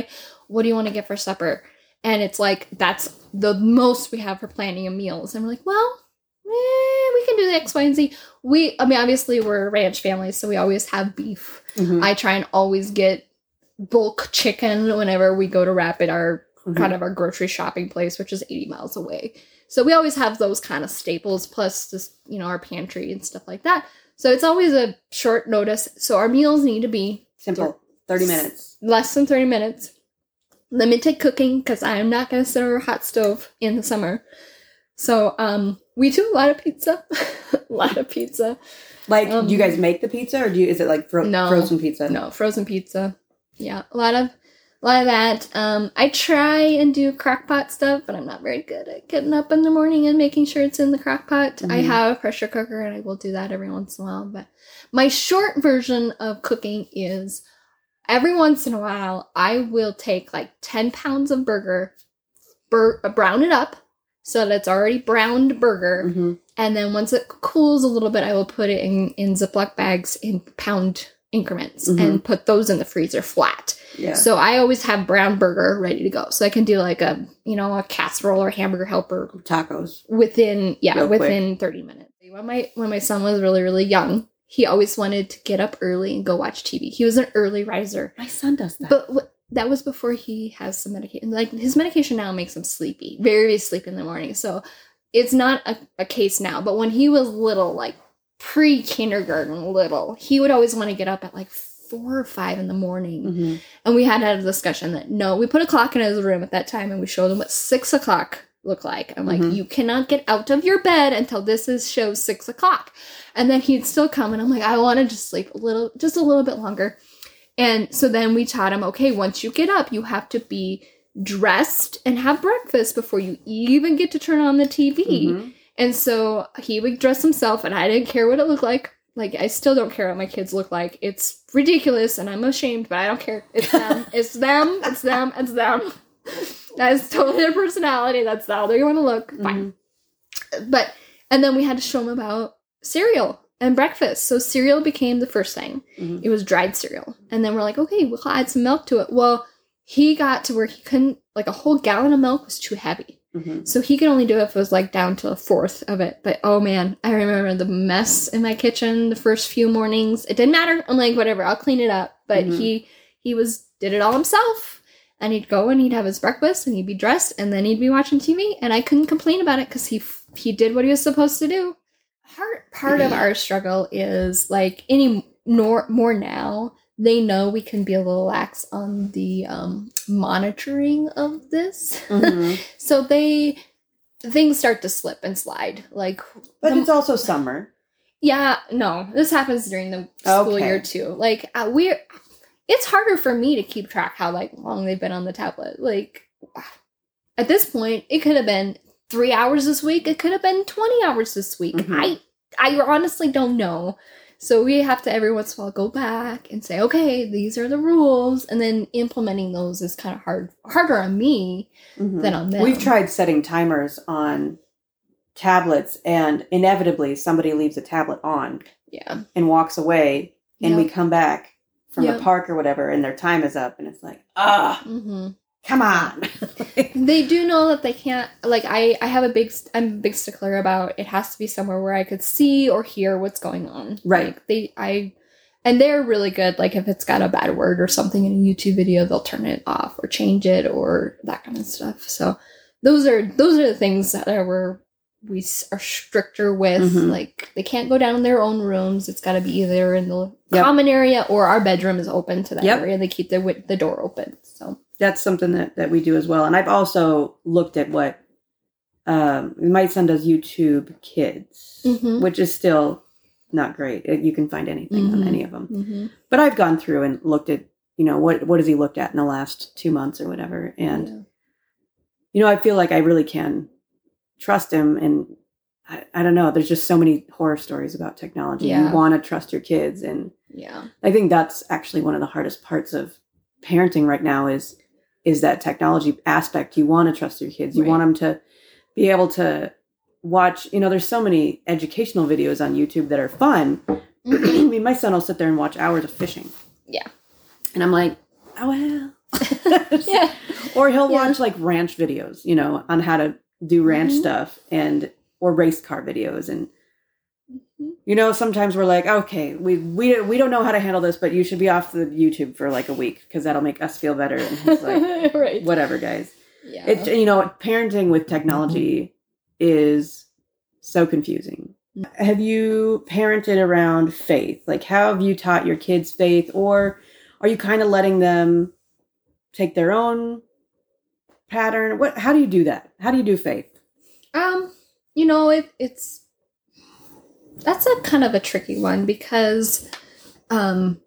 what do you want to get for supper? And it's like, that's the most we have for planning of meals. And we're like, well, eh, we can do the X, Y, and Z. We, I mean, obviously we're a ranch family, so we always have beef. Mm-hmm. I try and always get bulk chicken whenever we go to Rapid, our mm-hmm. kind of our grocery shopping place, which is eighty miles away. So we always have those kind of staples, plus just, you know, our pantry and stuff like that. So it's always a short notice. So our meals need to be simple, thirty minutes. Less than thirty minutes. Limited cooking, because I am not going to sit over a hot stove in the summer. So um, we do a lot of pizza. a lot of pizza. Like, um, do you guys make the pizza, or do you, is it like fro- no, frozen pizza? No, frozen pizza. Yeah, a lot of a lot of that. Um, I try and do crock pot stuff, but I'm not very good at getting up in the morning and making sure it's in the crock pot. Mm-hmm. I have a pressure cooker, and I will do that every once in a while. But my short version of cooking is, every once in a while, I will take like ten pounds of burger, bur- brown it up so that it's already browned burger. Mm-hmm. And then once it cools a little bit, I will put it in, in Ziploc bags in pound increments mm-hmm. and put those in the freezer flat. Yeah. So I always have brown burger ready to go. So I can do like a, you know, a casserole or hamburger helper. Tacos. Within, yeah, Real within quick. thirty minutes. When my, when my son was really, really young, he always wanted to get up early and go watch T V. He was an early riser. My son does that. But w- that was before he has some medication. Like, his medication now makes him sleepy. Very, very sleepy in the morning. So it's not a, a case now. But when he was little, like pre-kindergarten little, he would always want to get up at like four or five in the morning. Mm-hmm. And we had had a discussion that, no, we put a clock in his room at that time, and we showed him what six o'clock looked like. I'm like, mm-hmm. you cannot get out of your bed until this is shows six o'clock. And then he'd still come, and I'm like, I want to just sleep a little, just a little bit longer. And so then we taught him, okay, once you get up, you have to be dressed and have breakfast before you even get to turn on the T V. Mm-hmm. And so he would dress himself, and I didn't care what it looked like. Like, I still don't care what my kids look like. It's ridiculous, and I'm ashamed, but I don't care. It's them. It's them. It's them. It's them. That is totally their personality. That's how they want to look. Fine. Mm-hmm. But, and then we had to show him about cereal and breakfast. So cereal became the first thing. Mm-hmm. It was dried cereal. And then we're like, okay, we'll add some milk to it. Well, he got to where he couldn't, like, a whole gallon of milk was too heavy. Mm-hmm. So he could only do it if it was, like, down to a fourth of it. But, oh, man, I remember the mess in my kitchen the first few mornings. It didn't matter. I'm like, whatever, I'll clean it up. But mm-hmm. he he was did it all himself. And he'd go and he'd have his breakfast, and he'd be dressed, and then he'd be watching T V. And I couldn't complain about it because he he did what he was supposed to do. Part, part of our struggle is, like, any nor, more now, they know we can be a little lax on the um, monitoring of this. Mm-hmm. So they, things start to slip and slide. Like, But the, it's also summer. Yeah, no, this happens during the school okay. year too. Like, uh, we're, it's harder for me to keep track how, like, long they've been on the tablet. Like, at this point, it could have been three hours this week. It could have been twenty hours this week. Mm-hmm. I, I honestly don't know. So we have to every once in a while go back and say, okay, these are the rules. And then implementing those is kind of hard, harder on me mm-hmm. than on them. We've tried setting timers on tablets, and inevitably somebody leaves a tablet on yeah. and walks away, and yep. we come back from yep. the park or whatever, and their time is up, and it's like, ah, mm-hmm. come on. They do know that they can't, like, I, I have a big, I'm a big stickler about it has to be somewhere where I could see or hear what's going on. Right. Like, they, I, and they're really good. Like, if it's got a bad word or something in a YouTube video, they'll turn it off or change it or that kind of stuff. So those are, those are the things that are, we're, we are stricter with. Mm-hmm. Like, they can't go down in their own rooms. It's got to be either in the yep. common area or our bedroom is open to that yep. area. They keep the the door open. So that's something that, that we do as well. And I've also looked at what um, my son does YouTube Kids, mm-hmm. which is still not great. You can find anything mm-hmm. on any of them. Mm-hmm. But I've gone through and looked at, you know, what what has he looked at in the last two months or whatever. And, yeah. you know, I feel like I really can trust him. And I, I don't know, there's just so many horror stories about technology. Yeah. You want to trust your kids. And yeah, I think that's actually one of the hardest parts of parenting right now is, is that technology aspect. You want to trust your kids. You right. want them to be able to watch, you know, there's so many educational videos on YouTube that are fun. Mm-hmm. I mean, my son will sit there and watch hours of fishing. Yeah. And I'm like, oh, well, Yeah. Or he'll Yeah. watch like ranch videos, you know, on how to do ranch Mhm. stuff and or race car videos. And Mhm. you know, sometimes we're like, okay, we we we don't know how to handle this, but you should be off the YouTube for like a week because that'll make us feel better. And he's like, Right. whatever, guys. Yeah. It's, you know, parenting with technology is so confusing. Have you parented around faith? Like, how have you taught your kids faith, or are you kind of letting them take their own pattern? What? How do you do that? How do you do faith? Um, you know, it, it's that's a kind of a tricky one because um,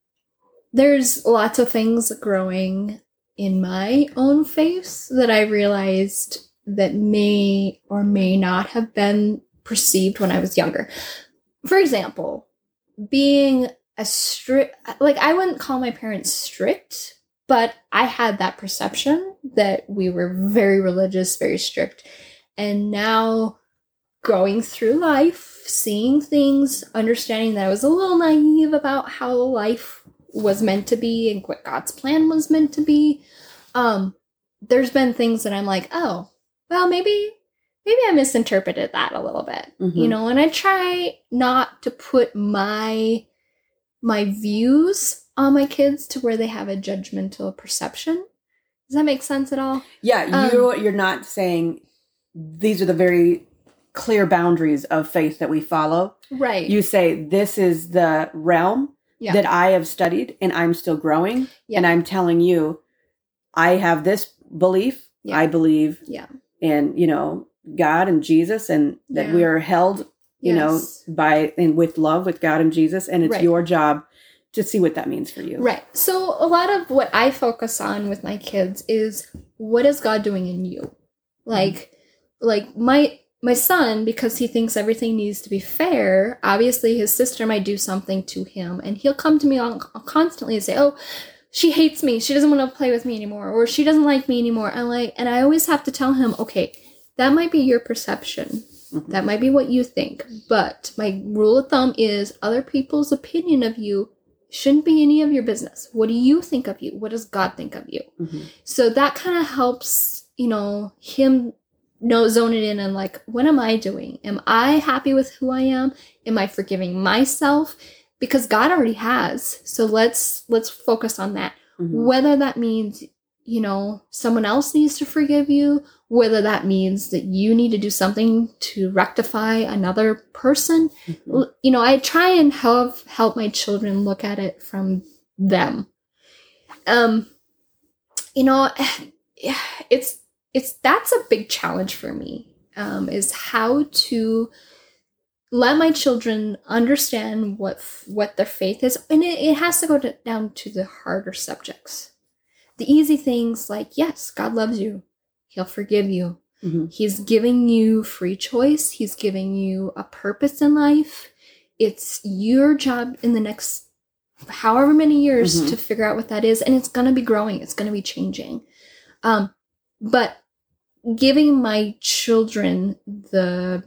there's lots of things growing in my own faith that I realized that may or may not have been perceived when I was younger. For example, being a strict, like I wouldn't call my parents strict, but I had that perception that we were very religious, very strict. And now going through life, seeing things, understanding that I was a little naive about how life was meant to be and what God's plan was meant to be. Um, there's been things that I'm like, oh, well, maybe, maybe I misinterpreted that a little bit, Mhm. you know, and I try not to put my, my views on my kids to where they have a judgmental perception. Does that make sense at all? Yeah, you you're not saying these are the very clear boundaries of faith that we follow. Right. You say this is the realm Yeah. that I have studied and I'm still growing. Yeah. And I'm telling you, I have this belief. Yeah. I believe Yeah. in, you know, God and Jesus, and that Yeah. we are held, you Yes. know, by and with love with God and Jesus. And it's Right. your job to see what that means for you. Right. So a lot of what I focus on with my kids is what is God doing in you? Like, like my my son, because he thinks everything needs to be fair, obviously his sister might do something to him, and he'll come to me on, constantly and say, "Oh, she hates me. She doesn't want to play with me anymore, or she doesn't like me anymore." And like, and I always have to tell him, "Okay, that might be your perception. Mhm. That might be what you think, but my rule of thumb is other people's opinion of you shouldn't be any of your business. What do you think of you? What does God think of you?" Mhm. So that kind of helps, you know, him know, zone it in and like, what am I doing? Am I happy with who I am? Am I forgiving myself? Because God already has. So let's let's focus on that. Mhm. Whether that means, you know, someone else needs to forgive you, whether that means that you need to do something to rectify another person. Mhm. You know, I try and help help my children look at it from them. Um, you know, it's it's that's a big challenge for me. Um, is how to let my children understand what what their faith is, and it, it has to go to, down to the harder subjects. The easy things like, yes, God loves you. He'll forgive you. Mhm. He's giving you free choice. He's giving you a purpose in life. It's your job in the next however many years Mhm. to figure out what that is. And it's going to be growing. It's going to be changing. Um, but giving my children the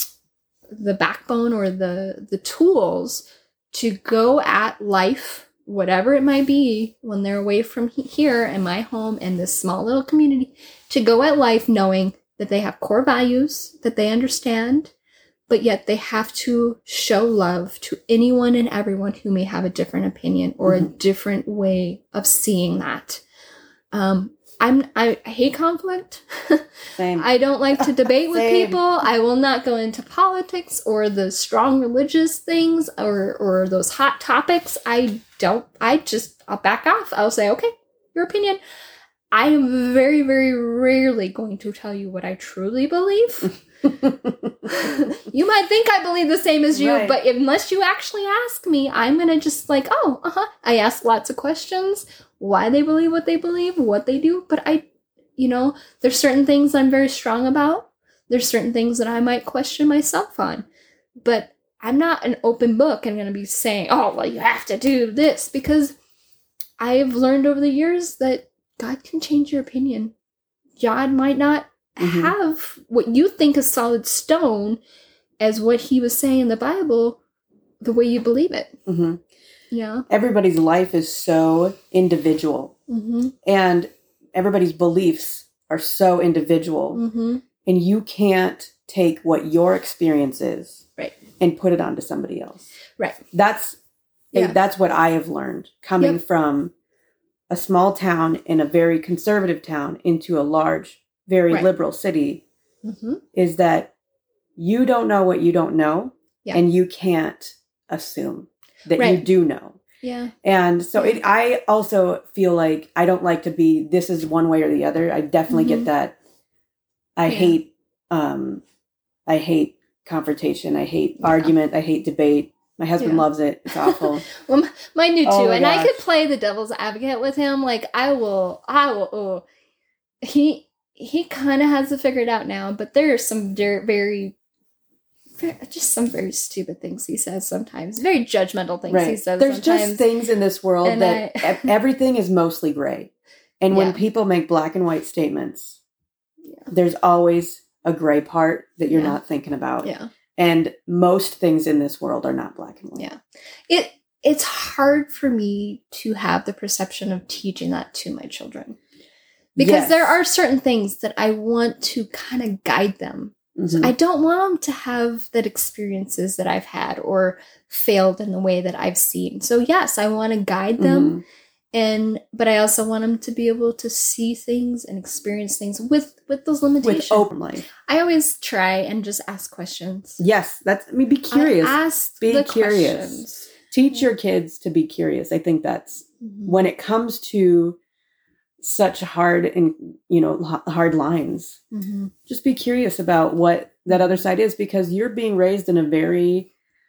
the backbone or the the tools to go at life, whatever it might be, when they're away from he- here and my home and this small little community, to go at life knowing that they have core values that they understand, but yet they have to show love to anyone and everyone who may have a different opinion or Mhm. a different way of seeing that. Um, I'm I, I hate conflict. Same. I don't like to debate with Same. people. I will not go into politics or the strong religious things or or those hot topics. I don't. I just I'll back off. I'll say, okay, your opinion. I am very, very rarely going to tell you what I truly believe. You might think I believe the same as you, Right. but unless you actually ask me, I'm going to just like, oh, uh-huh. I ask lots of questions, why they believe what they believe, what they do. But I, you know, there's certain things I'm very strong about. There's certain things that I might question myself on. But I'm not an open book and going to be saying, oh, well, you have to do this. Because I've learned over the years that God can change your opinion. God might not Mhm. have what you think is solid stone as what he was saying in the Bible the way you believe it. Mhm. Yeah. Everybody's life is so individual. Mm-hmm. And everybody's beliefs are so individual. Mm-hmm. And you can't take what your experience is right. and put it onto somebody else. Right. That's yeah. that's what I have learned coming yep. from a small town in a very conservative town into a large, very right. liberal city, mm-hmm. is that you don't know what you don't know, yeah. and you can't assume that right. you do know. Yeah. And so yeah. it, I also feel like I don't like to be, this is one way or the other. I definitely mm-hmm. get that. I yeah. hate, um, I hate confrontation. I hate yeah. argument. I hate debate. My husband yeah. loves it. It's awful. Well, mine do too. Oh and gosh. I could play the devil's advocate with him. Like I will, I will, oh. he, he kind of has it figured out now, but there are some very, very, just some very stupid things he says sometimes. Very judgmental things right. he says There's sometimes. just things in this world and that I, everything is mostly gray. And when yeah. people make black and white statements, yeah. there's always a gray part that you're yeah. not thinking about. Yeah. And most things in this world are not black and white. Yeah. It it's hard for me to have the perception of teaching that to my children. Because yes. there are certain things that I want to kind of guide them. Mm-hmm. So I don't want them to have that experiences that I've had or failed in the way that I've seen. So yes, I want to guide them. Mm-hmm. And but I also want them to be able to see things and experience things with, with those limitations. With open life. I always try and just ask questions. Yes, that's. I mean, be curious. I ask be the curious. Questions. Teach your kids to be curious. I think that's mm-hmm. when it comes to such hard and you know hard lines. Mm-hmm. Just be curious about what that other side is, because you're being raised in a very,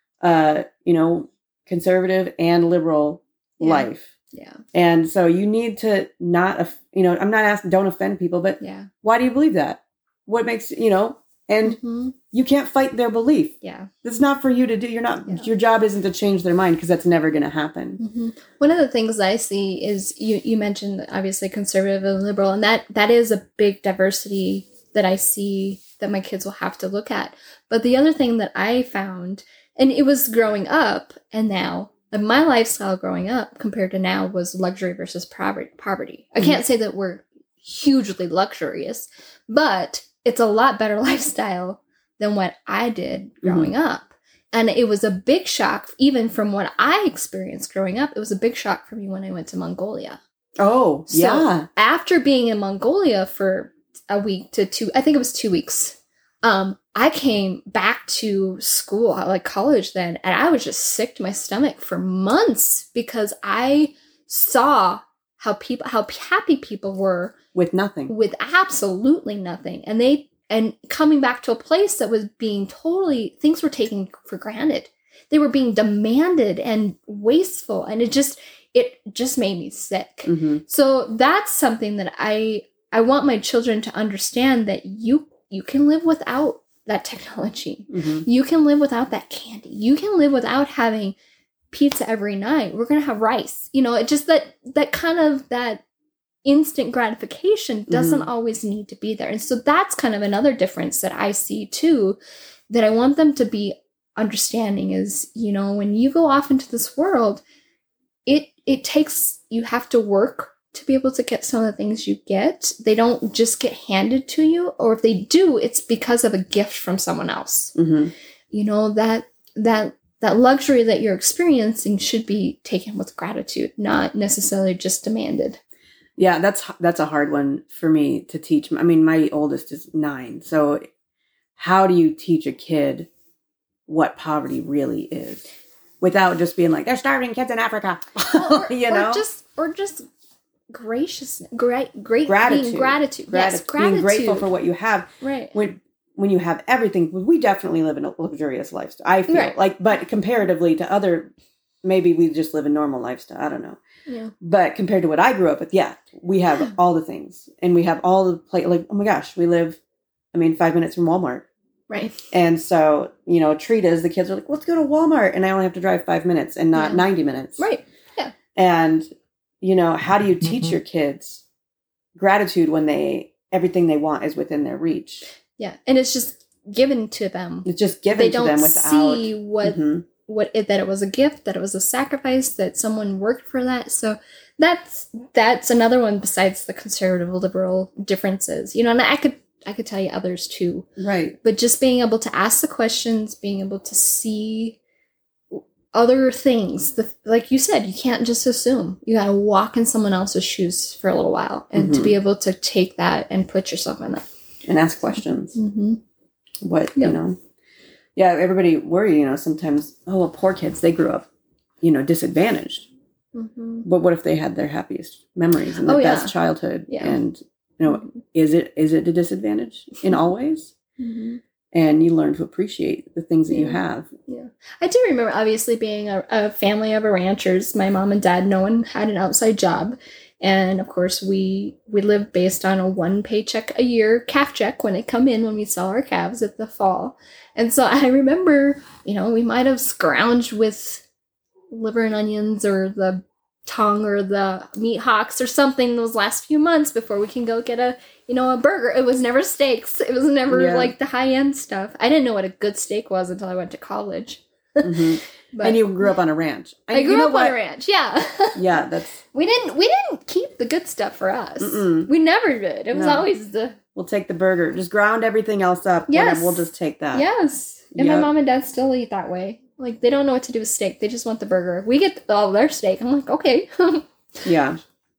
uh, you know, conservative and liberal yeah. life. Yeah. And so you need to not, you know, I'm not asking, don't offend people, but yeah. why do you believe that? What makes, you know, and mm-hmm. you can't fight their belief. Yeah. It's not for you to do. You're not, yeah. your job isn't to change their mind, because that's never going to happen. Mm-hmm. One of the things I see is you, you mentioned obviously conservative and liberal, and that, that is a big diversity that I see that my kids will have to look at. But the other thing that I found, and it was growing up and now, and my lifestyle growing up compared to now was luxury versus poverty. I can't say that we're hugely luxurious, but it's a lot better lifestyle than what I did growing mm-hmm. up. And it was a big shock, even from what I experienced growing up. It was a big shock for me when I went to Mongolia. Oh, so yeah. After being in Mongolia for a week to two, I think it was two weeks, um, I came back to school, like college then, and I was just sick to my stomach for months because I saw how people, how happy people were with nothing, with absolutely nothing. And they, and coming back to a place that was being totally, things were taken for granted. They were being demanded and wasteful. And it just, it just made me sick. Mm-hmm. So that's something that I, I want my children to understand, that you, you can live without that technology. Mm-hmm. You can live without that candy. You can live without having pizza every night. We're going to have rice. You know, it just that, that kind of, that instant gratification doesn't mm-hmm. always need to be there. And so that's kind of another difference that I see too, that I want them to be understanding is, you know, when you go off into this world, it, it takes, you have to work to be able to get some of the things you get. They don't just get handed to you, or if they do, it's because of a gift from someone else. Mm-hmm. You know, that, that, that luxury that you're experiencing should be taken with gratitude, not necessarily just demanded. Yeah, that's, that's a hard one for me to teach. I mean, my oldest is nine. So how do you teach a kid what poverty really is without just being like, they're starving kids in Africa, or, you know, or just, or just graciousness, great, great, gratitude, being gratitude, Grat- yes, gratitude, being grateful for what you have. Right. When, when you have everything, we definitely live in a luxurious lifestyle. I feel right. like, but comparatively to other, maybe we just live a normal lifestyle. I don't know. Yeah. But compared to what I grew up with, yeah, we have all the things, and we have all the play. Like, oh my gosh, we live, I mean, five minutes from Walmart. Right. And so, you know, treat us, the kids are like, let's go to Walmart. And I only have to drive five minutes and not yeah. ninety minutes. Right. Yeah. And, you know, how do you teach mm-hmm. your kids gratitude when they, everything they want is within their reach? Yeah. And it's just given to them. It's just given they to them without. They don't see what, mm-hmm. what it, that it was a gift, that it was a sacrifice, that someone worked for that. So that's that's another one besides the conservative liberal differences, you know. And I could I could tell you others too, right? But just being able to ask the questions, being able to see other things, the, like you said, you can't just assume. You got to walk in someone else's shoes for a little while, and mm-hmm. to be able to take that and put yourself in that and ask questions. Mm-hmm. What yep. you know. Yeah, everybody worry, you know, sometimes, oh, well, poor kids, they grew up, you know, disadvantaged. Mm-hmm. But what if they had their happiest memories and their oh, yeah. best childhood? Yeah. And, you know, mm-hmm. is it is it a disadvantage in all ways? Mm-hmm. And you learn to appreciate the things that yeah. you have. Yeah. I do remember, obviously, being a, a family of a ranchers. My mom and dad, no one had an outside job. And, of course, we we lived based on a one paycheck a year calf check when they come in, when we sell our calves at the fall. And so I remember, you know, we might have scrounged with liver and onions or the tongue or the meat hocks or something those last few months before we can go get a, you know, a burger. It was never steaks. It was never yeah. like the high end stuff. I didn't know what a good steak was until I went to college. Mm-hmm. But and you grew up on a ranch. I, I grew you know up what? on a ranch. Yeah. Yeah, that's. We didn't. We didn't keep the good stuff for us. Mm-mm. We never did. It was no. always the. We'll take the burger. Just ground everything else up. Yes. Whatever, we'll just take that. Yes. And yep. my mom and dad still eat that way. Like, they don't know what to do with steak. They just want the burger. We get all their steak. I'm like, okay. Yeah.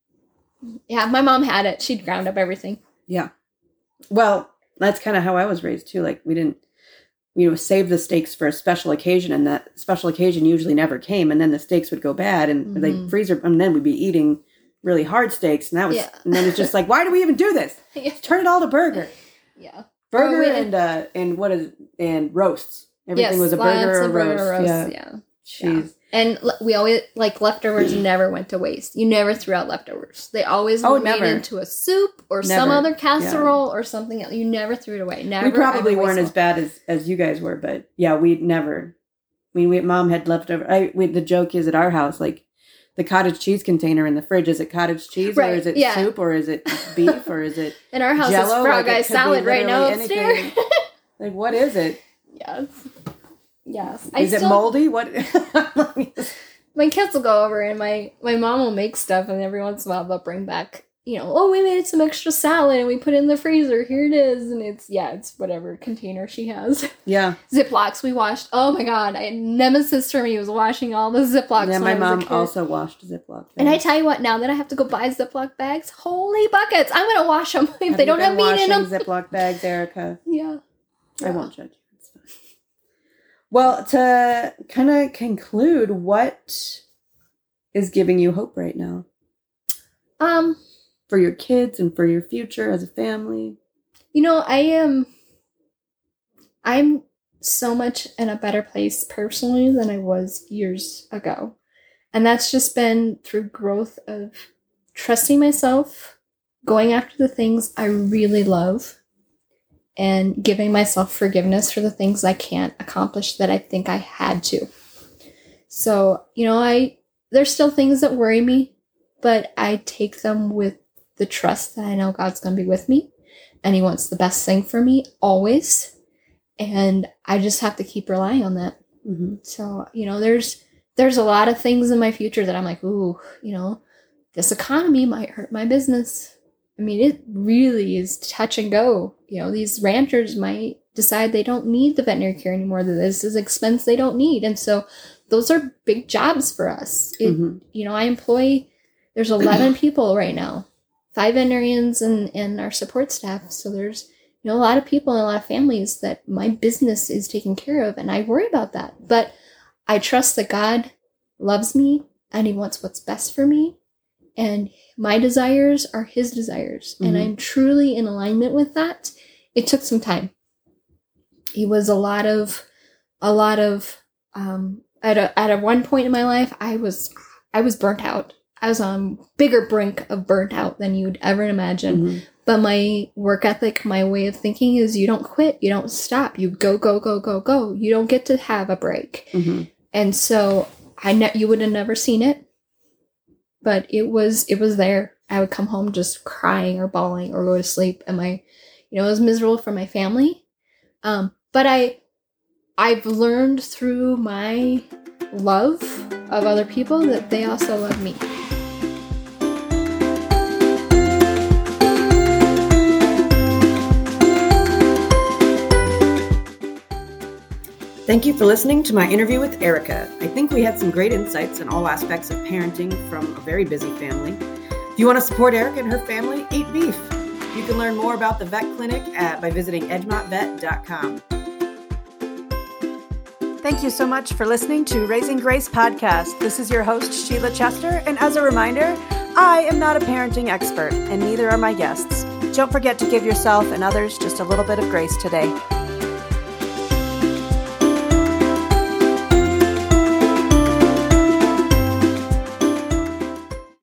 Yeah, my mom had it. She'd ground up everything. Yeah. Well, that's kind of how I was raised, too. Like, we didn't, you know, save the steaks for a special occasion, and that special occasion usually never came, and then the steaks would go bad, and mm-hmm. they freeze, and then we'd be eating really hard steaks, and that was, yeah. and then it's just like, why do we even do this? Yeah. Turn it all to burger. Yeah. Burger oh, and, uh, and what is, and roasts. Everything yes, was a burger or a roast. roast. Yeah. yeah. Jeez. Yeah. And we always, like, leftovers never went to waste. You never threw out leftovers. They always oh, were made never. into a soup or never. some other casserole yeah. or something else. You never threw it away. Never. We probably weren't as bad as, as you guys were, but yeah, we never. I mean, we, Mom had leftover. I, we, the joke is at our house, like, the cottage cheese container in the fridge, is it cottage cheese right. or is it yeah. soup or is it beef or is it in our house Jell-O? It's frog like eye salad right now upstairs. Like, what is it? Yes. Yes. Is I it still, moldy? What? My kids will go over and my, my mom will make stuff, and every once in a while they'll bring back, you know, oh, we made some extra salad and we put it in the freezer. Here it is. And it's, yeah, it's whatever container she has. Yeah. Ziplocs we washed. Oh my God. I, nemesis for me was washing all the Ziplocs. Yeah, my mom also washed Ziploc bags. And I tell you what, now that I have to go buy Ziploc bags, holy buckets, I'm going to wash them if have they don't have meat in them. Ziploc bags, Erica? Yeah. I won't judge you. It's fine. Well, to kind of conclude, what is giving you hope right now? Um... For your kids and for your future as a family? You know, I am, I'm so much in a better place personally than I was years ago. And that's just been through growth of trusting myself, going after the things I really love, and giving myself forgiveness for the things I can't accomplish that I think I had to. So, you know, I, there's still things that worry me, but I take them with the trust that I know God's going to be with me, and He wants the best thing for me always. And I just have to keep relying on that. Mm-hmm. So, you know, there's, there's a lot of things in my future that I'm like, ooh, you know, this economy might hurt my business. I mean, it really is touch and go. You know, these ranchers might decide they don't need the veterinary care anymore, that this is expense they don't need. And so those are big jobs for us. It, mm-hmm. You know, I employ, there's eleven people right now. Five veterinarians and, and our support staff. So there's, you know, a lot of people and a lot of families that my business is taking care of. And I worry about that. But I trust that God loves me and He wants what's best for me. And my desires are His desires. Mm-hmm. And I'm truly in alignment with that. It took some time. It was a lot of, a lot of, um, at a, at a one point in my life, I was, I was burnt out. I was on bigger brink of burnt out than you'd ever imagine. Mm-hmm. But my work ethic, my way of thinking is you don't quit. You don't stop. You go, go, go, go, go. You don't get to have a break. Mm-hmm. And so I ne- you would have never seen it, but it was, it was there. I would come home just crying or bawling or go to sleep. And my, you know, it was miserable for my family. Um, but I, I've learned through my love of other people that they also love me. Thank you for listening to my interview with Erica. I think we had some great insights on all aspects of parenting from a very busy family. If you want to support Erica and her family, eat beef. You can learn more about the vet clinic at, by visiting edgemont vet dot com. Thank you so much for listening to Raising Grace podcast. This is your host, Sheila Chester, and as a reminder, I am not a parenting expert, and neither are my guests. Don't forget to give yourself and others just a little bit of grace today.